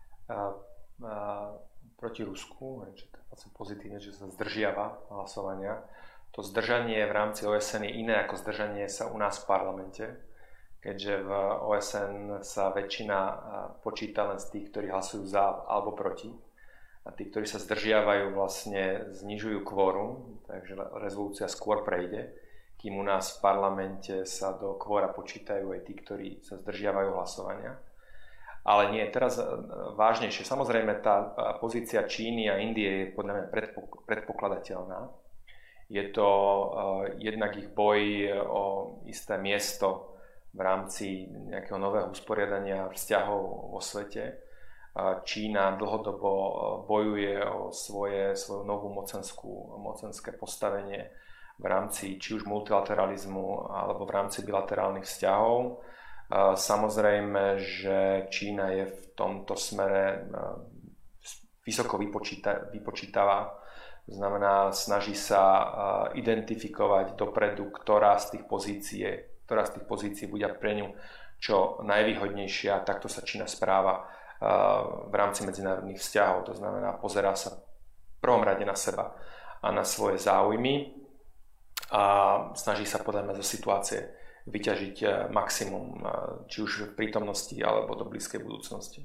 proti Rusku, čo to je vlastne pozitívne, že sa zdržiava hlasovania. To zdržanie v rámci O S N je iné ako zdržanie sa u nás v parlamente, keďže v O S N sa väčšina počíta len z tých, ktorí hlasujú za alebo proti. A tí, ktorí sa zdržiavajú, vlastne znižujú kvórum, takže rezolúcia skôr prejde, kým u nás v parlamente sa do kvóra počítajú aj tí, ktorí sa zdržiavajú hlasovania. Ale nie, teraz vážnejšie. Samozrejme, tá pozícia Číny a Indie je podľa mňa predpokladateľná. Je to jednak ich boj o isté miesto v rámci nejakého nového usporiadania vzťahov vo svete. Čína dlhodobo bojuje o svoje, svoju novú mocenskú, mocenské postavenie v rámci či už multilateralizmu alebo v rámci bilaterálnych vzťahov. Samozrejme, že Čína je v tomto smere vysoko vypočíta, vypočítavá. To znamená, snaží sa identifikovať dopredu, ktorá z tých pozícií, ktorá z tých pozícií bude pre ňu čo najvýhodnejšia. Takto sa Čína správa v rámci medzinárodných vzťahov. To znamená, pozerá sa v prvom rade na seba a na svoje záujmy a snaží sa podľa mňa zo situácie vyťažiť maximum, či už v prítomnosti alebo do blízkej budúcnosti.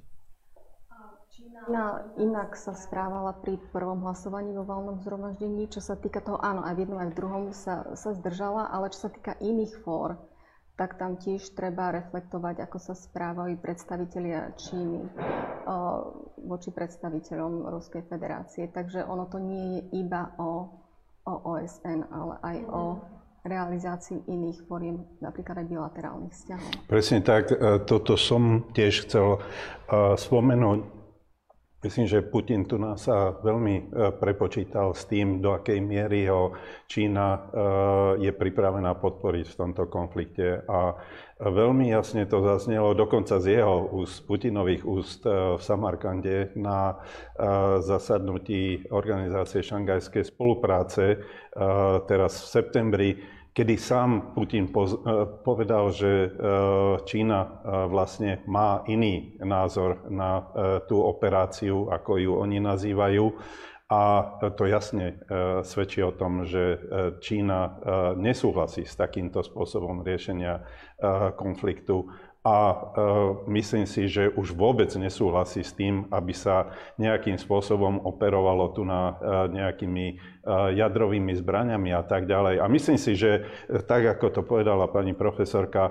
Čína inak sa správala pri prvom hlasovaní vo valnom zhromaždení, čo sa týka toho, áno, aj v jednom, aj v druhom sa, sa zdržala, ale čo sa týka iných fór, tak tam tiež treba reflektovať, ako sa správajú predstavitelia Číny voči predstaviteľom Ruskej federácie. Takže ono to nie je iba o, o O S N, ale aj o realizácii iných fóriem, napríklad aj bilaterálnych vzťahov. Presne tak, toto som tiež chcel spomenúť. Myslím, že Putin tu nás sa veľmi prepočítal s tým, do akej miery ho Čína je pripravená podporiť v tomto konflikte. A veľmi jasne to zaznelo dokonca z jeho úst, Putinových úst v Samarkande na zasadnutí Organizácie šanghajskej spolupráce teraz v septembri, kedy sám Putin povedal, že Čína vlastne má iný názor na tú operáciu, ako ju oni nazývajú. A to jasne svedčí o tom, že Čína nesúhlasí s takýmto spôsobom riešenia konfliktu. A myslím si, že už vôbec nesúhlasí s tým, aby sa nejakým spôsobom operovalo tu na nejakými jadrovými zbraňami a tak ďalej. A myslím si, že tak, ako to povedala pani profesorka,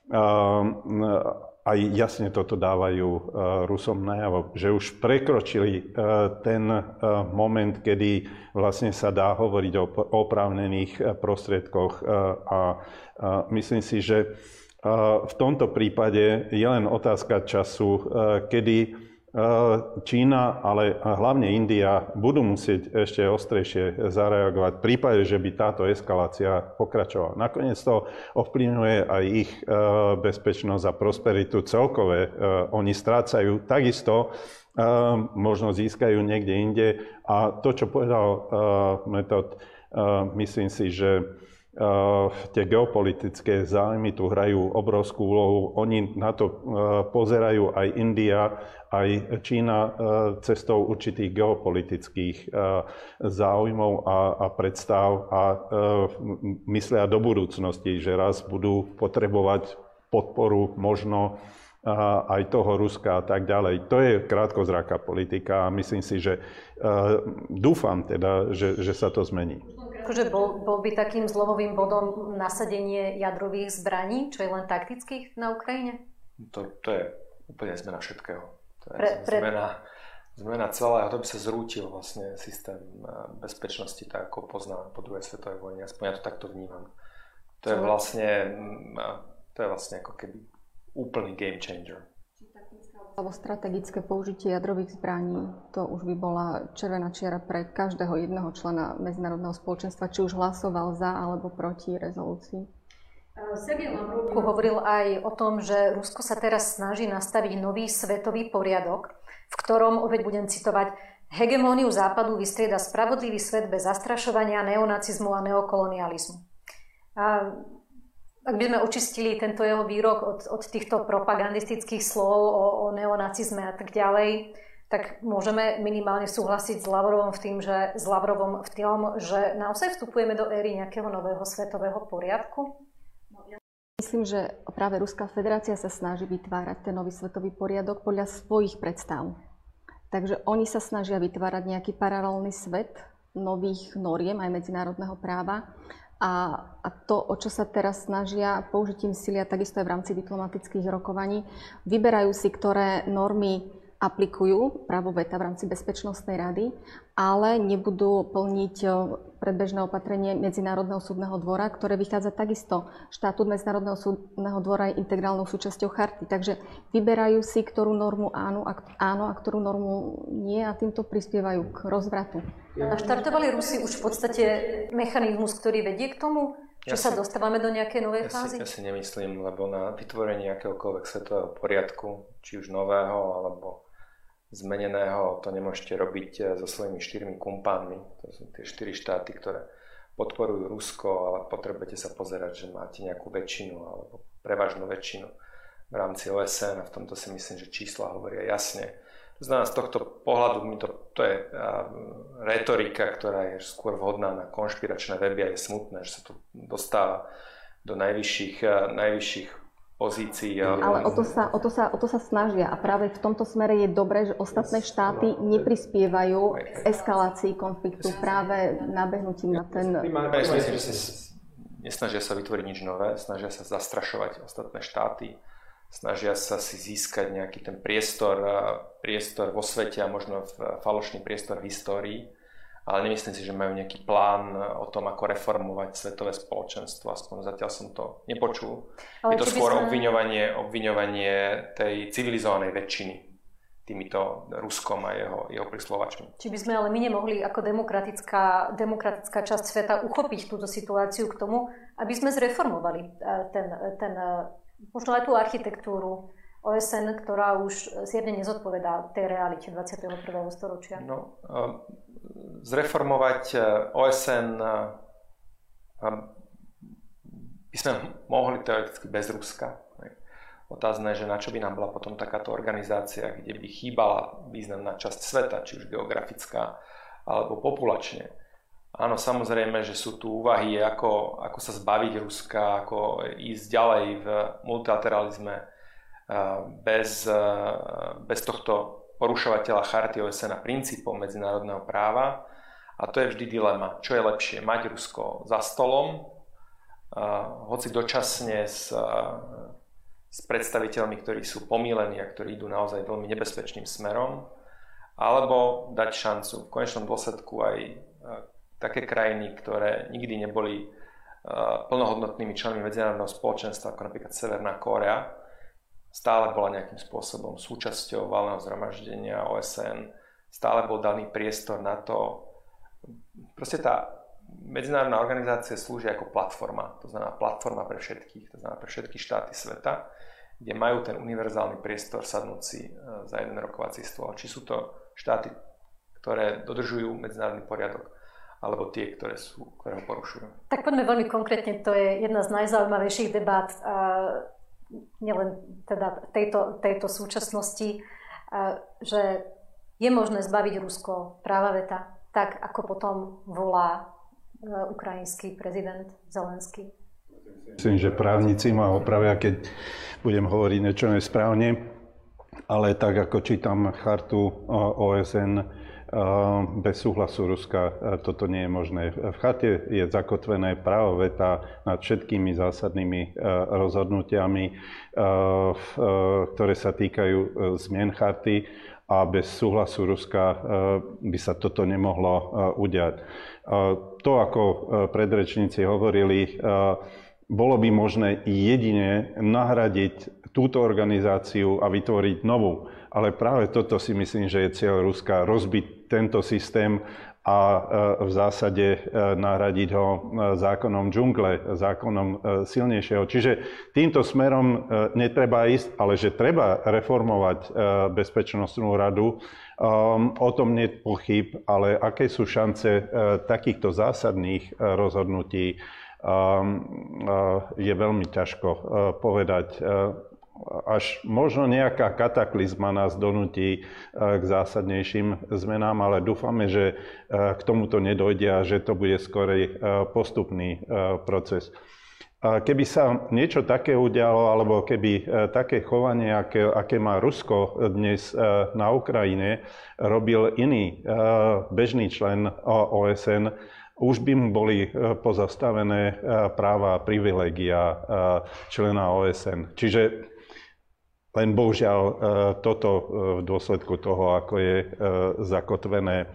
aj jasne toto dávajú Rusom najavo, že už prekročili ten moment, kedy vlastne sa dá hovoriť o oprávnených prostriedkoch. A myslím si, že v tomto prípade je len otázka času, kedy Čína, ale hlavne India budú musieť ešte ostrejšie zareagovať v prípade, že by táto eskalácia pokračovala. Nakoniec to ovplyvňuje aj ich bezpečnosť a prosperitu celkové. Oni strácajú takisto, možno získajú niekde inde. A to, čo povedal Metod, myslím si, že Uh, tie geopolitické záujmy tu hrajú obrovskú úlohu. Oni na to uh, pozerajú aj India, aj Čína uh, cestou určitých geopolitických uh, záujmov a, a predstav a uh, myslia do budúcnosti, že raz budú potrebovať podporu možno uh, aj toho Ruska a tak ďalej. To je krátkozraká politika a myslím si, že uh, dúfam teda, že, že sa to zmení. Akože bol, bol by takým zlomovým bodom nasadenie jadrových zbraní, čo je len taktických na Ukrajine? To, to je úplne zmena všetkého. To je pre, pre... zmena, zmena celého, to by sa zrútil vlastne systém bezpečnosti, tak ako poznáme po druhej svetovej vojne. Aspoň ja to takto vnímam. To je vlastne, to je vlastne ako keby úplný game changer. Alebo strategické použitie jadrových zbraní, to už by bola červená čiara pre každého jedného člena medzinárodného spoločenstva, či už hlasoval za alebo proti rezolúcii. Sergej Lavrov hovoril aj o tom, že Rusko sa teraz snaží nastaviť nový svetový poriadok, v ktorom, opäť budem citovať, hegemóniu Západu vystrieda spravodlivý svet bez zastrašovania, neonacizmu a neokolonializmu. A ak by sme očistili tento jeho výrok od, od týchto propagandistických slov o, o neonacizme a tak ďalej, tak môžeme minimálne súhlasiť s Lavrovom v tým, že, s Lavrovom v tom, že naozaj vstupujeme do éry nejakého nového svetového poriadku? Myslím, že práve Ruská federácia sa snaží vytvárať ten nový svetový poriadok podľa svojich predstav. Takže oni sa snažia vytvárať nejaký paralelný svet nových noriem aj medzinárodného práva. A, a to, o čo sa teraz snažia použitím sily a takisto aj v rámci diplomatických rokovaní, vyberajú si, ktoré normy aplikujú právo veta v rámci Bezpečnostnej rady, ale nebudú plniť predbežné opatrenie Medzinárodného súdneho dvora, ktoré vychádza takisto. Štatút Medzinárodného súdneho dvora je integrálnou súčasťou charty. Takže vyberajú si, ktorú normu áno a, áno a ktorú normu nie a týmto prispievajú k rozvratu. Naštartovali Rusi už v podstate mechanizmus, ktorý vedie k tomu, že ja sa si, dostávame do nejakej novej ja fázy? Si, ja si nemyslím, lebo na vytvorenie akéhokoľvek svetového poriadku, či už nového alebo zmeneného, to nemôžete robiť so svojimi štyrmi kumpánmi. To sú tie štyri štáty, ktoré podporujú Rusko, ale potrebujete sa pozerať, že máte nejakú väčšinu alebo prevažnú väčšinu v rámci O S N a v tomto si myslím, že čísla hovoria jasne. To znamená, z tohto pohľadu mi to, to je retorika, ktorá je skôr vhodná na konšpiračné weby a je smutné, že sa to dostáva do najvyšších, najvyšších pozícií. Ale o to, sa, o, to sa, o to sa snažia a práve v tomto smere je dobré, že ostatné štáty neprispievajú k eskalácii konfliktu práve nabehnutím na ten... Ja myslím, že sa nesnažia sa vytvoriť nič nové, snažia sa zastrašovať ostatné štáty, snažia sa si získať nejaký ten priestor, priestor vo svete a možno falošný priestor v histórii. Ale nemyslím si, že majú nejaký plán o tom, ako reformovať svetové spoločenstvo. Aspoň zatiaľ som to nepočul. Ale je to skôr sme... obviňovanie, obviňovanie tej civilizovanej väčšiny týmito Ruskom a jeho, jeho prislovačmi. Či by sme ale my nemohli ako demokratická, demokratická časť sveta uchopiť túto situáciu k tomu, aby sme zreformovali ten, ten, možno aj tú architektúru O S N, ktorá už zjavne nezodpovedá tej realite dvadsiateho prvého storočia. No, zreformovať O S N by sme mohli teoreticky bez Ruska. Otázne je, že na čo by nám bola potom takáto organizácia, kde by chýbala významná časť sveta, či už geografická alebo populačne. Áno, samozrejme, že sú tu úvahy, ako, ako sa zbaviť Ruska, ako ísť ďalej v multilateralizme bez, bez tohto porušovateľa charty O S N a princípov medzinárodného práva. A to je vždy dilema. Čo je lepšie? Mať Rusko za stolom, hoci dočasne s, s predstaviteľmi, ktorí sú pomílení a ktorí idú naozaj veľmi nebezpečným smerom, alebo dať šancu. V konečnom dôsledku aj také krajiny, ktoré nikdy neboli plnohodnotnými členmi medzinárodného spoločenstva, ako napríklad Severná Kórea, stále bola nejakým spôsobom súčasťou valného zhromaždenia O S N, stále bol daný priestor na to. Proste tá medzinárodná organizácia slúži ako platforma, to znamená platforma pre všetkých, to znamená pre všetky štáty sveta, kde majú ten univerzálny priestor sadnúť si za jeden rokovací stôl. Či sú to štáty, ktoré dodržujú medzinárodný poriadok, alebo tie, ktoré, sú, ktoré ho porušujú. Tak poďme veľmi konkrétne, to je jedna z najzaujímavejších debát nielen teda tejto, tejto súčasnosti, že je možné zbaviť Rusko práva veta, tak ako potom volá ukrajinský prezident Zelenský. Myslím, že právnici ma opravia, keď budem hovoriť niečo nesprávne, ale tak ako čítam chartu O S N, bez súhlasu Ruska toto nie je možné. V charte je zakotvené právo veta nad všetkými zásadnými rozhodnutiami, ktoré sa týkajú zmien charty a bez súhlasu Ruska by sa toto nemohlo udiať. To, ako predrečníci hovorili, bolo by možné jedine nahradiť túto organizáciu a vytvoriť novú. Ale práve toto si myslím, že je cieľ Ruska, rozbiť tento systém a v zásade nahradiť ho zákonom džungle, zákonom silnejšieho. Čiže týmto smerom netreba ísť, ale že treba reformovať Bezpečnostnú radu, o tom nie je pochyb, ale aké sú šance takýchto zásadných rozhodnutí je veľmi ťažko povedať. Až možno nejaká kataklizma nás donúti k zásadnejším zmenám, ale dúfame, že k tomuto nedojde a že to bude skorej postupný proces. Keby sa niečo také udialo, alebo keby také chovanie, aké, aké má Rusko dnes na Ukrajine, robil iný bežný člen ó es en, už by mu boli pozastavené práva a privilégia člena ó es en. Čiže len bohužiaľ toto v dôsledku toho, ako je zakotvené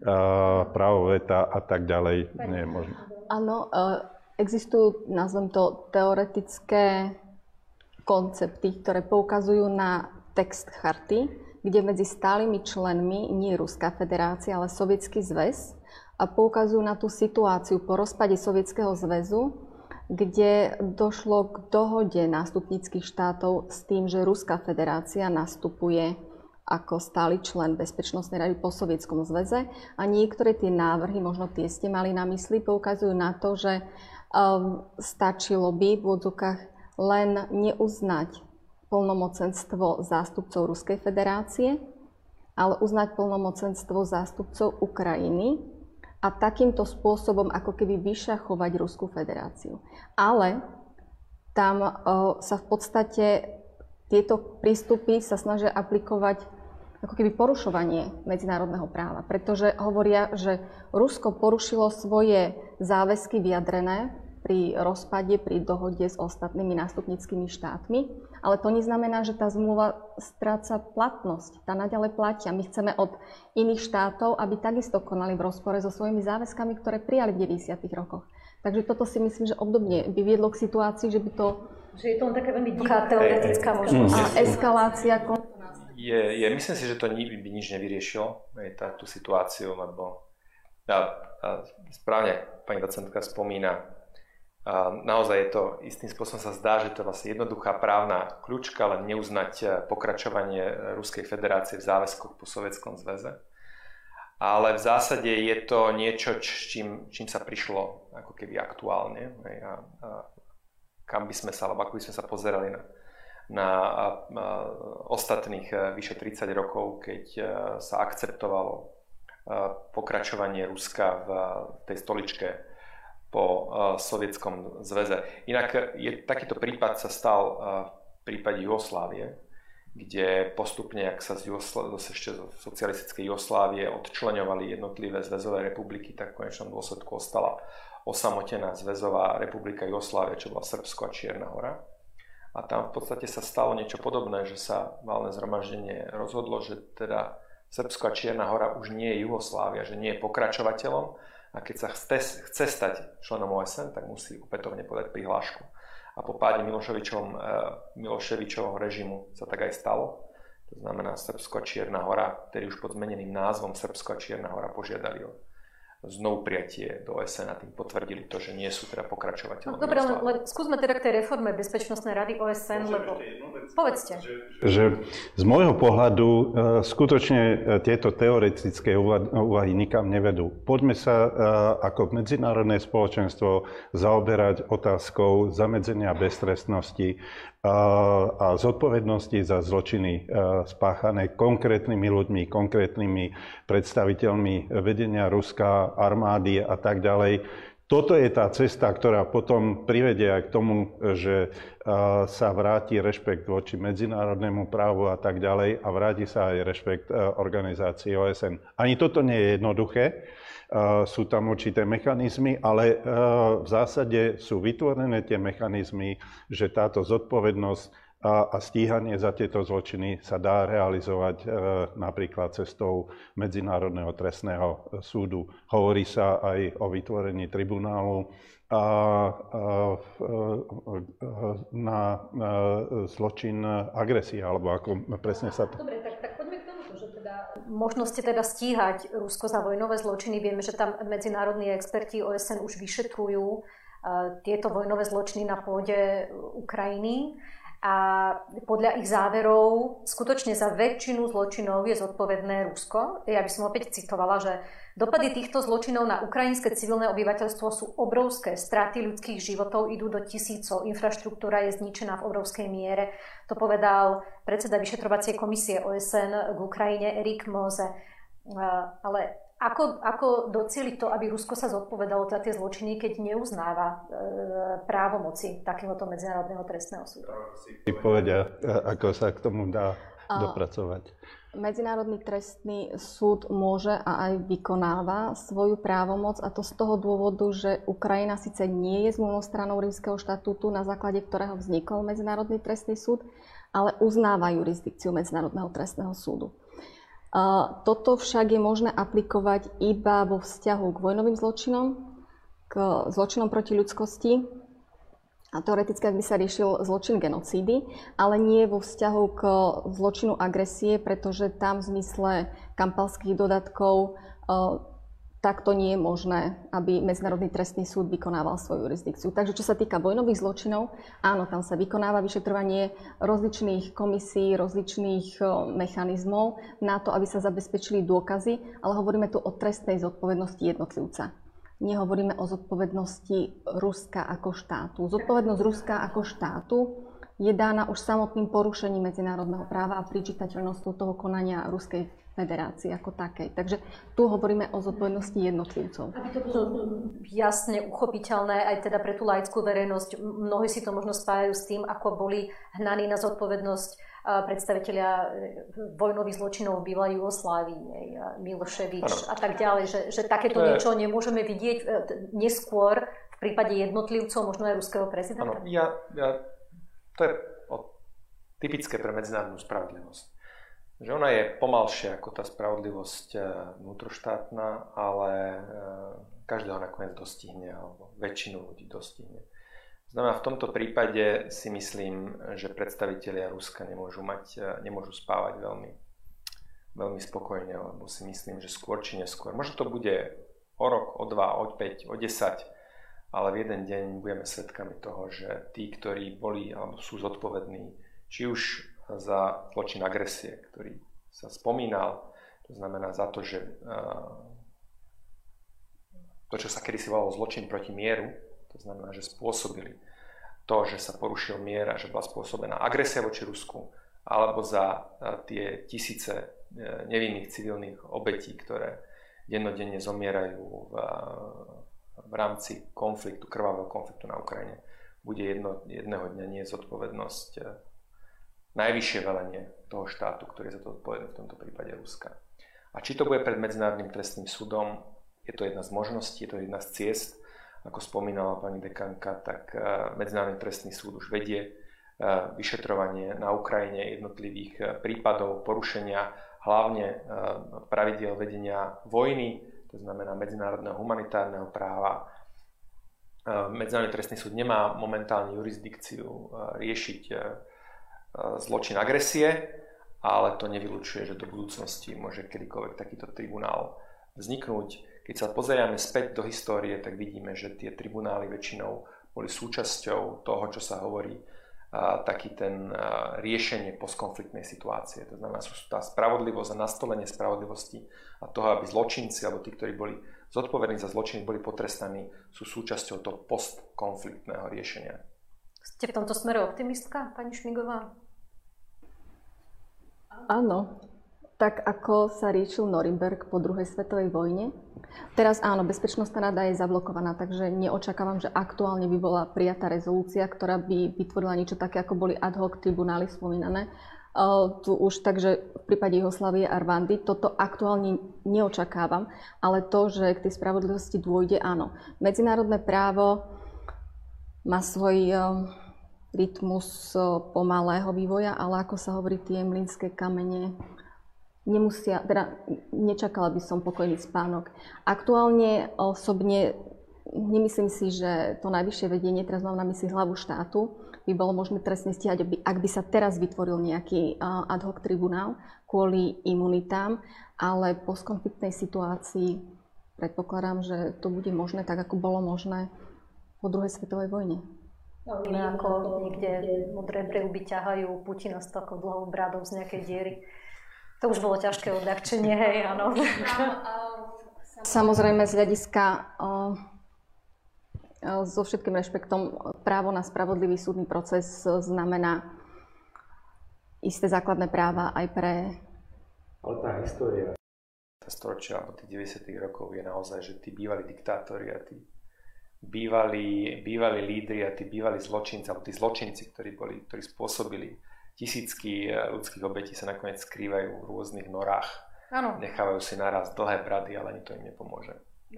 právo veta a tak ďalej, nie je možné. Áno, existujú, nazvem to, teoretické koncepty, ktoré poukazujú na text charty, kde medzi stálymi členmi nie je Ruská federácia, ale Sovietsky zväz, a poukazujú na tú situáciu po rozpade Sovietskeho zväzu, kde došlo k dohode nástupníckych štátov s tým, že Ruská federácia nastupuje ako stály člen Bezpečnostnej rady po Sovietskom zväze. A niektoré tie návrhy, možno tie ste mali na mysli, poukazujú na to, že um, stačilo by v odzvukách len neuznať plnomocenstvo zástupcov Ruskej federácie, ale uznať plnomocenstvo zástupcov Ukrajiny, a takýmto spôsobom ako keby vyšachovať Ruskú federáciu. Ale tam o, sa v podstate tieto prístupy sa snažia aplikovať ako keby porušovanie medzinárodného práva, pretože hovoria, že Rusko porušilo svoje záväzky vyjadrené pri rozpade, pri dohode s ostatnými nástupníckymi štátmi, ale to neznamená, že tá zmluva stráca platnosť. Tá naďalej platí a my chceme od iných štátov, aby takisto konali v rozpore so svojimi záväzkami, ktoré prijali v deväťdesiatych rokoch. Takže toto si myslím, že obdobne by viedlo k situácii, že by to... Že je to len taká veľmi divoká teoretická možnosť. A eskalácia... Je, je, myslím si, že to by nič nevyriešilo, tá, tú situáciu, lebo a, a správne pani docentka spomína, a naozaj je to, istým spôsobom sa zdá, že to je vlastne jednoduchá právna kľúčka, len neuznať pokračovanie Ruskej federácie v záväzkoch po Sovietskom zväze. Ale v zásade je to niečo, čím, čím sa prišlo ako keby aktuálne. A, a kam by sme sa, alebo ako by sme sa pozerali na, na a, a, ostatných vyše tridsať rokov, keď sa akceptovalo pokračovanie Ruska v tej stoličke po uh, Sovietskom zväze. Inak je, takýto prípad sa stal uh, v prípade Jugoslávie, kde postupne, ak sa z, Jugosl- ešte z socialistickej Jugoslávie odčleňovali jednotlivé zväzové republiky, tak v konečnom dôsledku ostala osamotená zväzová republika Jugoslávie, čo bola Srbsko a Čierna Hora. A tam v podstate sa stalo niečo podobné, že sa valné zhromaždenie rozhodlo, že teda Srbsko a Čierna Hora už nie je Jugoslávia, že nie je pokračovateľom, a keď sa chce, chce stať členom ó es en, tak musí opätovne podať prihlášku. A po páde Miloševičovom, Miloševičovho režimu sa tak aj stalo. To znamená, Srbsko a Čierna Hora, ktorý už pod zmeneným názvom Srbsko a Čierna Hora požiadali o znovu prijatie do ó es en a tým potvrdili to, že nie sú teda pokračovateľom. No, dobre, len, len skúsme teda k tej reforme Bezpečnostnej rady ó es en, lebo... Povedzte. Že z môjho pohľadu e, skutočne tieto teoretické úvahy nikam nevedú. Poďme sa e, ako medzinárodné spoločenstvo zaoberať otázkou zamedzenia beztrestnosti a zodpovednosti za zločiny spáchané konkrétnymi ľuďmi, konkrétnymi predstaviteľmi vedenia Ruska, armády a tak ďalej. Toto je tá cesta, ktorá potom privedie aj k tomu, že sa vráti rešpekt voči medzinárodnému právu a tak ďalej a vráti sa aj rešpekt organizácii ó es en. Ani toto nie je jednoduché. Sú tam určité mechanizmy, ale v zásade sú vytvorené tie mechanizmy, že táto zodpovednosť a stíhanie za tieto zločiny sa dá realizovať napríklad cestou Medzinárodného trestného súdu. Hovorí sa aj o vytvorení tribunálu na zločin agresie, alebo ako presne sa to... Dobre, tak, tak poďme k tomuto, že teda možnosti teda stíhať Rusko za vojnové zločiny. Vieme, že tam medzinárodní experti ó es en už vyšetrujú uh, tieto vojnové zločiny na pôde Ukrajiny. a podľa ich záverov skutočne za väčšinu zločinov je zodpovedné Rusko. Ja by som opäť citovala, že dopady týchto zločinov na ukrajinské civilné obyvateľstvo sú obrovské. Straty ľudských životov idú do tisícov. Infraštruktúra je zničená v obrovskej miere. To povedal predseda vyšetrovacej komisie O S N k Ukrajine Erik Moze. Ale ako, ako docieliť to, aby Rusko sa zodpovedalo za tie zločiny, keď neuznáva e, právomoci takéhoto medzinárodného trestného súdu? Si povedia, ako sa k tomu dá a dopracovať. Medzinárodný trestný súd môže a aj vykonáva svoju právomoc, a to z toho dôvodu, že Ukrajina síce nie je zmluvnou stranou Rímskeho štatútu, na základe ktorého vznikol Medzinárodný trestný súd, ale uznáva jurisdikciu Medzinárodného trestného súdu. Toto však je možné aplikovať iba vo vzťahu k vojnovým zločinom, k zločinom proti ľudskosti, a teoreticky, ak by sa riešil zločin genocídy, ale nie vo vzťahu k zločinu agresie, pretože tam v zmysle kampalských dodatkov takto nie je možné, aby Medzinárodný trestný súd vykonával svoju jurisdikciu. Takže čo sa týka vojnových zločinov, áno, tam sa vykonáva vyšetrovanie rozličných komisí, rozličných mechanizmov na to, aby sa zabezpečili dôkazy, ale hovoríme tu o trestnej zodpovednosti jednotlivca. Nehovoríme o zodpovednosti Ruska ako štátu. Zodpovednosť Ruska ako štátu je dána už samotným porušením medzinárodného práva a pričítateľnosťou toho konania Ruskej federácie ako takej. Takže tu hovoríme o zodpovednosti jednotlivcov. Aby to bolo jasne uchopiteľné aj teda pre tú laickú verejnosť, mnohí si to možno spájajú s tým, ako boli hnaní na zodpovednosť predstavitelia vojnových zločinov v bývalej Jugoslávii, Miloševič a tak ďalej, že, že takéto je... niečo nemôžeme vidieť neskôr v prípade jednotlivcov, možno aj ruského prezidenta? Áno, ja, ja, to je typické pre medzinárodnú spravodlivosť. Že ona je pomalšia ako tá spravodlivosť vnútroštátna, ale každého nakoniec dostihne, alebo väčšinu ľudí dostihne. Znamená, v tomto prípade si myslím, že predstavitelia Ruska nemôžu mať, nemôžu spávať veľmi, veľmi spokojne, lebo si myslím, že skôr či neskôr, možno to bude o rok, o dva, o päť, o desať, ale v jeden deň budeme svedkami toho, že tí, ktorí boli alebo sú zodpovední, či už za zločin agresie, ktorý sa spomínal, to znamená za to, že to, čo sa kedysi volalo zločin proti mieru, to znamená, že spôsobili to, že sa porušil mier a že bola spôsobená agresia voči Rusku, alebo za tie tisíce nevinných civilných obetí, ktoré dennodenne zomierajú v, v rámci konfliktu, krvavého konfliktu na Ukrajine, bude jedno, jedného dňa nie zodpovednosť najvyššie velenie toho štátu, ktorý je za to odpovedný, v tomto prípade Ruska. A či to bude pred Medzinárodným trestným súdom, je to jedna z možností, je to jedna z ciest. Ako spomínala pani dekanka, tak Medzinárodný trestný súd už vedie vyšetrovanie na Ukrajine jednotlivých prípadov porušenia, hlavne pravidiel vedenia vojny, to znamená medzinárodného humanitárneho práva. Medzinárodný trestný súd nemá momentálne jurisdikciu riešiť zločin agresie, ale to nevylučuje, že do budúcnosti môže kedykoľvek takýto tribunál vzniknúť. Keď sa pozeráme späť do histórie, tak vidíme, že tie tribunály väčšinou boli súčasťou toho, čo sa hovorí taký ten riešenie postkonfliktnej situácie. To znamená, sú tá spravodlivosť a nastolenie spravodlivosti a toho, aby zločinci alebo tí, ktorí boli zodpovední za zločiny, boli potrestaní, sú súčasťou toho postkonfliktného riešenia. Ste v tomto smere optimistka, pani Šmigová? Áno. Tak ako sa riešil Norimberg po druhej svetovej vojne. Teraz áno, Bezpečnostná rada je zablokovaná, takže neočakávam, že aktuálne by bola prijatá rezolúcia, ktorá by vytvorila niečo také, ako boli ad hoc tribunály spomínané. Uh, tu už takže v prípade Juhoslávie a Rwandy toto aktuálne neočakávam, ale to, že k tej spravodlivosti dôjde, áno. Medzinárodné právo má svoj uh, rytmus uh, pomalého vývoja, ale ako sa hovorí, tie mlynské kamene nemusia, teda nečakala by som pokojný spánok. Aktuálne osobne nemyslím si, že to najvyššie vedenie, teraz mám na mysli hlavu štátu, by bolo možné trestne stíhať, ak by sa teraz vytvoril nejaký ad hoc tribunál kvôli imunitám, ale po postkonfliktnej situácii predpokladám, že to bude možné tak, ako bolo možné po druhej svetovej vojne. Vidíme, ako niekde modré breuby ťahajú Putina s takou dlhou bradou z nejakej diery. To už bolo ťažké odľahčenie, hej, áno. Samozrejme, z hľadiska, so všetkým rešpektom, právo na spravodlivý súdny proces znamená isté základné práva aj pre... Ale tá história, tá storočia alebo tých deväťdesiatych rokov je naozaj, že tí bývalí diktátori a tí bývalí, bývalí lídri a tí bývalí zločinci, alebo tí zločinci, ktorí, boli, ktorí spôsobili tisícky ľudských obetí, sa nakoniec skrývajú v rôznych norách. Áno. Nechávajú si naraz dlhé brady, ale ani to im nepomôže.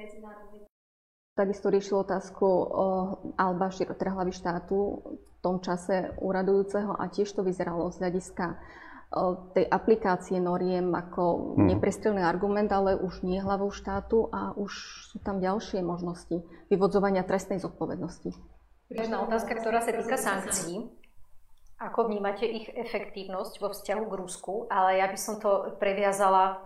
Takisto riešil otázku al-Bashir, teda hlavy štátu v tom čase úradujúceho, a tiež to vyzeralo z hľadiska tej aplikácie noriem ako hmm. neprestrelný argument, ale už nie hlavou štátu a už sú tam ďalšie možnosti vyvodzovania trestnej zodpovednosti. Možná otázka, ktorá sa týka sankcií. Ako vnímate ich efektívnosť vo vzťahu k Rusku? Ale ja by som to previazala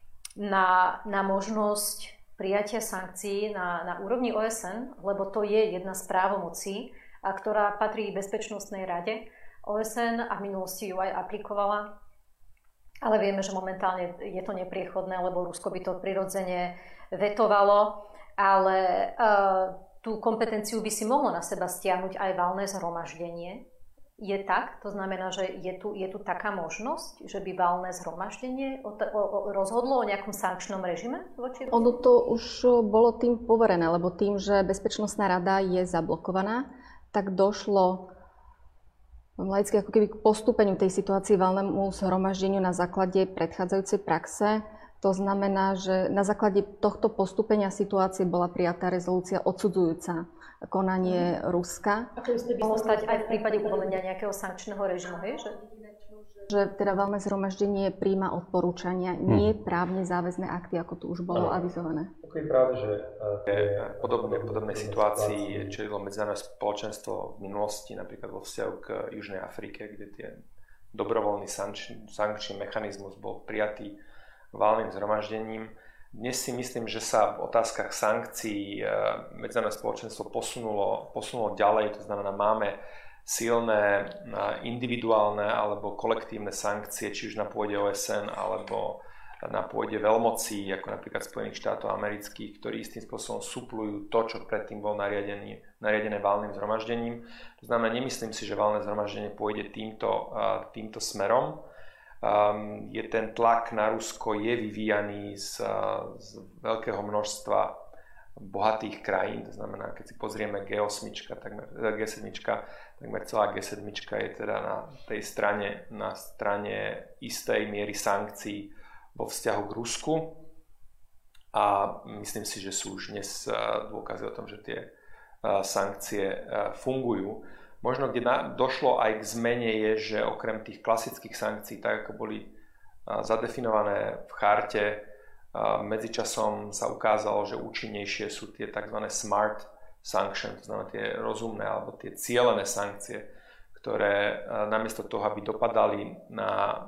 na, na možnosť prijatia sankcií na, na úrovni ó es en, lebo to je jedna z právomocí, a ktorá patrí Bezpečnostnej rade. ó es en a v minulosti ju aj aplikovala, ale vieme, že momentálne je to nepriechodné, lebo Rusko by to prirodzene vetovalo, ale uh, tú kompetenciu by si mohlo na seba stiahnuť aj valné zhromaždenie. Je tak? To znamená, že je tu, je tu taká možnosť, že by valné zhromaždenie o, o, o, rozhodlo o nejakom sankčnom režime voči Rusku? Ono to už bolo tým poverené, lebo tým, že Bezpečnostná rada je zablokovaná, tak došlo laicky ako keby k postúpeniu tej situácii valnému zhromaždeniu na základe predchádzajúcej praxe. To znamená, že na základe tohto postúpenia situácie bola prijatá rezolúcia odsudzujúca konanie Ruska. A to by mohlo stať aj v prípade uvolenia nejakého sankčného režimu, hej? Že, že teda valné zhromaždenie príjma odporúčania, hmm. nie právne záväzné akty, ako tu už bolo no. avizované. Je pravda, že v podobnej, podobnej situácii čelilo medzinárodné spoločenstvo v minulosti, napríklad vo vzťahu k Južnej Afrike, kde tie dobrovoľný sankčný, sankčný mechanizmus bol prijatý valným zhromaždením. Dnes si myslím, že sa v otázkach sankcií medzinárodné spoločenstvo posunulo, posunulo ďalej, to znamená, máme silné individuálne alebo kolektívne sankcie, či už na pôde ó es en alebo na pôde veľmocí, ako napríklad Spojených štátov amerických, ktorí istým spôsobom suplujú to, čo predtým bolo nariadené valným zhromaždením. To znamená, nemyslím si, že valné zhromaždenie pôjde týmto, týmto smerom. Um, je ten tlak na Rusko je vyvíjaný z, z veľkého množstva bohatých krajín, to znamená, keď si pozrieme gé osem, takmer, gé sedem, takmer celá gé sedem je teda na tej strane, na strane istej miery sankcií vo vzťahu k Rusku, a myslím si, že sú už dnes dôkazy o tom, že tie sankcie fungujú. Možno, kde došlo aj k zmene, je, že okrem tých klasických sankcií, tak ako boli zadefinované v charte, medzičasom sa ukázalo, že účinnejšie sú tie tzv. Smart sanctions, to znamená tie rozumné alebo tie cielené sankcie, ktoré namiesto toho, aby dopadali na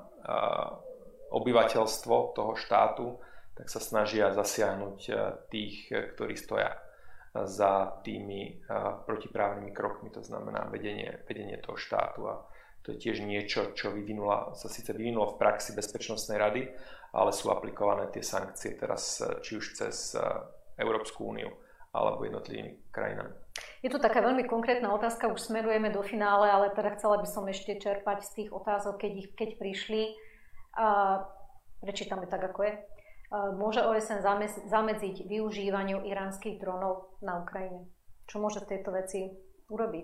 obyvateľstvo toho štátu, tak sa snažia zasiahnuť tých, ktorí stoja za tými protiprávnymi krokmi, to znamená vedenie, vedenie toho štátu. A to je tiež niečo, čo vyvinula, sa síce vyvinulo v praxi Bezpečnostnej rady, ale sú aplikované tie sankcie teraz či už cez Európsku úniu alebo jednotlivými krajinami. Je tu taká veľmi konkrétna otázka, už smerujeme do finále, ale teda chcela by som ešte čerpať z tých otázok, keď, ich, keď prišli. Uh, prečítame tak, ako je. Môže ó es en zamedziť využívaniu iránskych dronov na Ukrajine? Čo môže v tejto veci urobiť?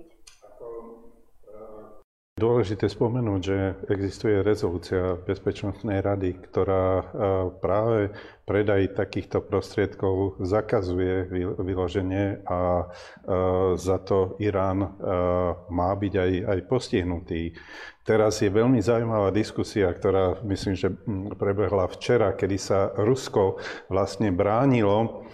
Dôležité spomenúť, že existuje rezolúcia Bezpečnostnej rady, ktorá práve predaj takýchto prostriedkov zakazuje vyloženie, a za to Irán má byť aj, aj postihnutý. Teraz je veľmi zaujímavá diskusia, ktorá myslím, že prebehla včera, kedy sa Rusko vlastne bránilo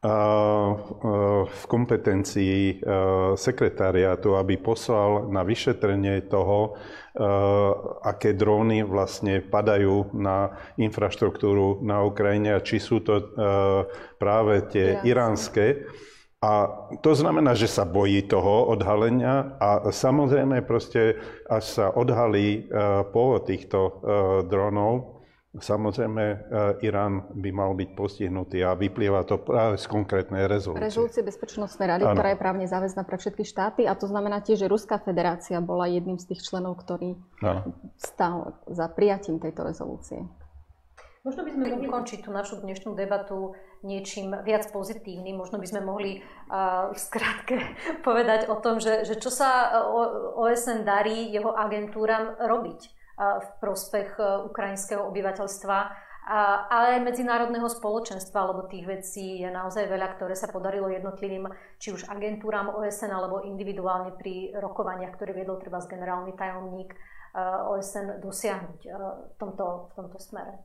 v kompetencii sekretariátu, aby poslal na vyšetrenie toho, aké dróny vlastne padajú na infraštruktúru na Ukrajine a či sú to práve tie iránske. A to znamená, že sa bojí toho odhalenia a samozrejme proste, až sa odhalí pôvod týchto dronov, samozrejme Irán by mal byť postihnutý a vyplýva to práve z konkrétnej rezolúcie. Rezolúcie Bezpečnostnej rady, ano. Ktorá je právne záväzná pre všetky štáty a to znamená tiež, že Ruská federácia bola jedným z tých členov, ktorý ano. Stál za prijatím tejto rezolúcie. Možno by sme mohli ukončiť tú našu dnešnú debatu niečím viac pozitívnym. Možno by sme mohli uh, v skratke povedať o tom, že, že čo sa ó es en darí jeho agentúram robiť uh, v prospech uh, ukrajinského obyvateľstva, uh, ale aj medzinárodného spoločenstva, lebo tých vecí je naozaj veľa, ktoré sa podarilo jednotlivým, či už agentúram ó es en, alebo individuálne pri rokovaniach, ktoré viedol treba z generálny tajomník uh, ó es en dosiahnuť uh, v, tomto, v tomto smere.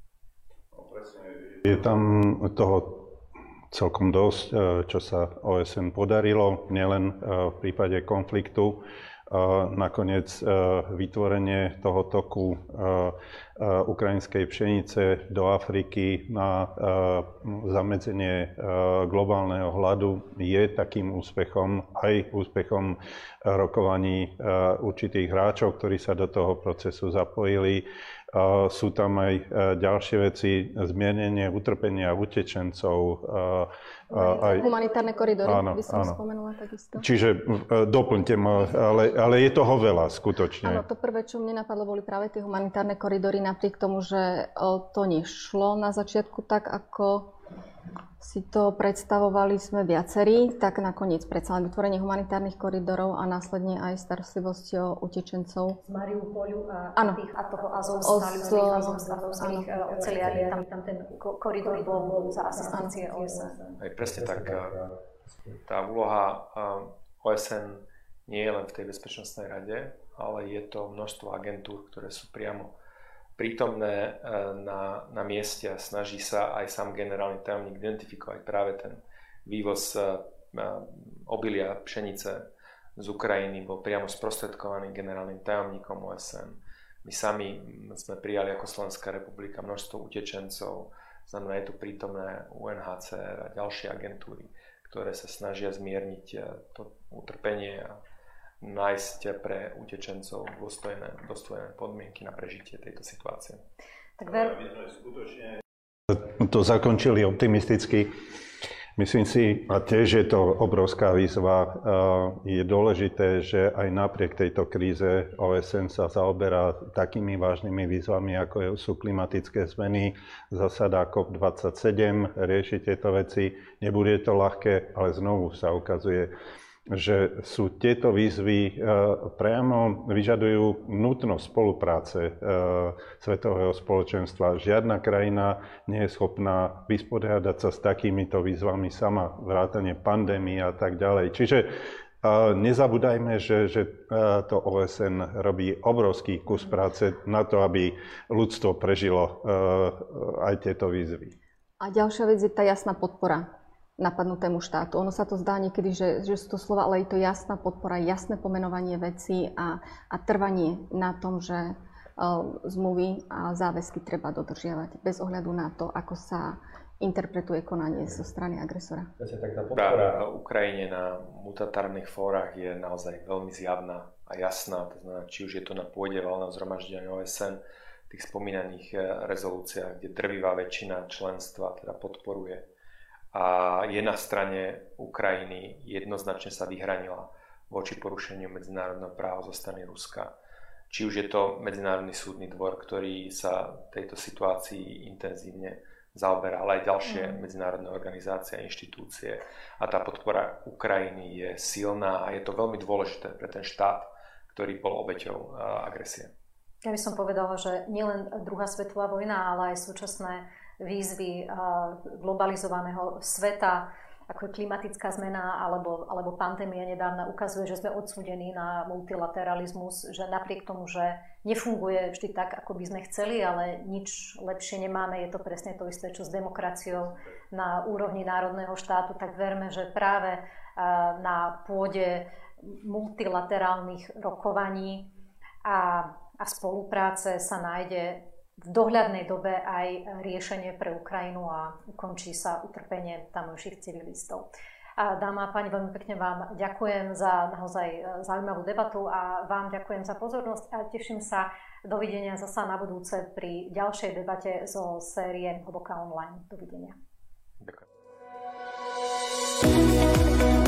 Je tam toho celkom dosť, čo sa ó es en podarilo, nielen v prípade konfliktu. Nakoniec vytvorenie toho toku ukrajinskej pšenice do Afriky na zamedzenie globálneho hladu je takým úspechom, aj úspechom rokovaní určitých hráčov, ktorí sa do toho procesu zapojili. Sú tam aj ďalšie veci, zmiernenie utrpenia utečencov. Aj humanitárne koridory, áno, by som áno. spomenula takisto. Čiže doplňte ma, ale, ale je toho veľa skutočne. Áno, to prvé, čo mne napadlo, boli práve tie humanitárne koridory, napriek tomu, že to nešlo na začiatku tak, ako si to predstavovali sme viacerí, tak nakoniec predsa len vytvorenie humanitárnych koridorov a následne aj starostlivosť o utečencov. Z Mariupolu a, ano. tých, a toho azovských oceliarí, tam, tam ten koridor bol za asistencie ó es en. Aj presne tak. Tá úloha ó es en nie je len v tej Bezpečnostnej rade, ale je to množstvo agentúr, ktoré sú priamo prítomné na, na mieste a snaží sa aj sám generálny tajomník identifikovať práve ten vývoz obilia, pšenice z Ukrajiny, bol priamo sprostredkovaný generálnym tajomníkom ó es en. My sami sme prijali ako Slovenská republika množstvo utečencov, znamená je tu prítomné ú en há cé er a ďalšie agentúry, ktoré sa snažia zmierniť to utrpenie a nájsť pre utečencov dôstojné, dôstojné podmienky na prežitie tejto situácie. Tak ver... To zakončili optimisticky. Myslím si, a tiež je to obrovská výzva, je dôležité, že aj napriek tejto kríze ó es en sa zaoberá takými vážnymi výzvami, ako sú klimatické zmeny, zasada cé ó pé dvadsaťsedem, rieši tieto veci. Nebude to ľahké, ale znovu sa ukazuje, že sú tieto výzvy priamo vyžadujú nutnosť spolupráce svetového spoločenstva. Žiadna krajina nie je schopná vysporiadať sa s takýmito výzvami sama, vrátane pandémie a tak ďalej. Čiže nezabúdajme, že, že to ó es en robí obrovský kus práce na to, aby ľudstvo prežilo aj tieto výzvy. A ďalšia vec je tá jasná podpora napadnutému štátu. Ono sa to zdá niekedy, že, že sú to slova, ale je to jasná podpora, jasné pomenovanie vecí a, a trvanie na tom, že uh, zmluvy a záväzky treba dodržiavať bez ohľadu na to, ako sa interpretuje konanie zo strany agresora. Podpora Ukrajine na multilaterálnych fórach je naozaj veľmi zjavná a jasná. To znamená, či už je to na pôde valného zhromaždenia ó es en, v tých spomínaných rezolúciách, kde drvivá väčšina členstva teda podporuje. A je na strane Ukrajiny, jednoznačne sa vyhranila voči porušeniu medzinárodného práva zo strany Ruska. Či už je to Medzinárodný súdny dvor, ktorý sa tejto situácii intenzívne zaoberá, ale aj ďalšie mm. medzinárodné organizácie a inštitúcie. A tá podpora Ukrajiny je silná a je to veľmi dôležité pre ten štát, ktorý bol obeťou agresie. Ja by som povedala, že nielen druhá svetová vojna, ale aj súčasné výzvy globalizovaného sveta, ako je klimatická zmena alebo, alebo pandémia nedávna, ukazuje, že sme odsúdení na multilateralizmus, že napriek tomu, že nefunguje vždy tak, ako by sme chceli, ale nič lepšie nemáme, je to presne to isté, čo s demokraciou na úrovni národného štátu, tak verme, že práve na pôde multilaterálnych rokovaní a, a spolupráce sa nájde v dohľadnej dobe aj riešenie pre Ukrajinu a ukončí sa utrpenie tamojších civilistov. Dáma a páni, veľmi pekne vám ďakujem za naozaj zaujímavú debatu a vám ďakujem za pozornosť a teším sa. Dovidenia zasa na budúce pri ďalšej debate zo série Hlboká online. Dovidenia. Ďakujem.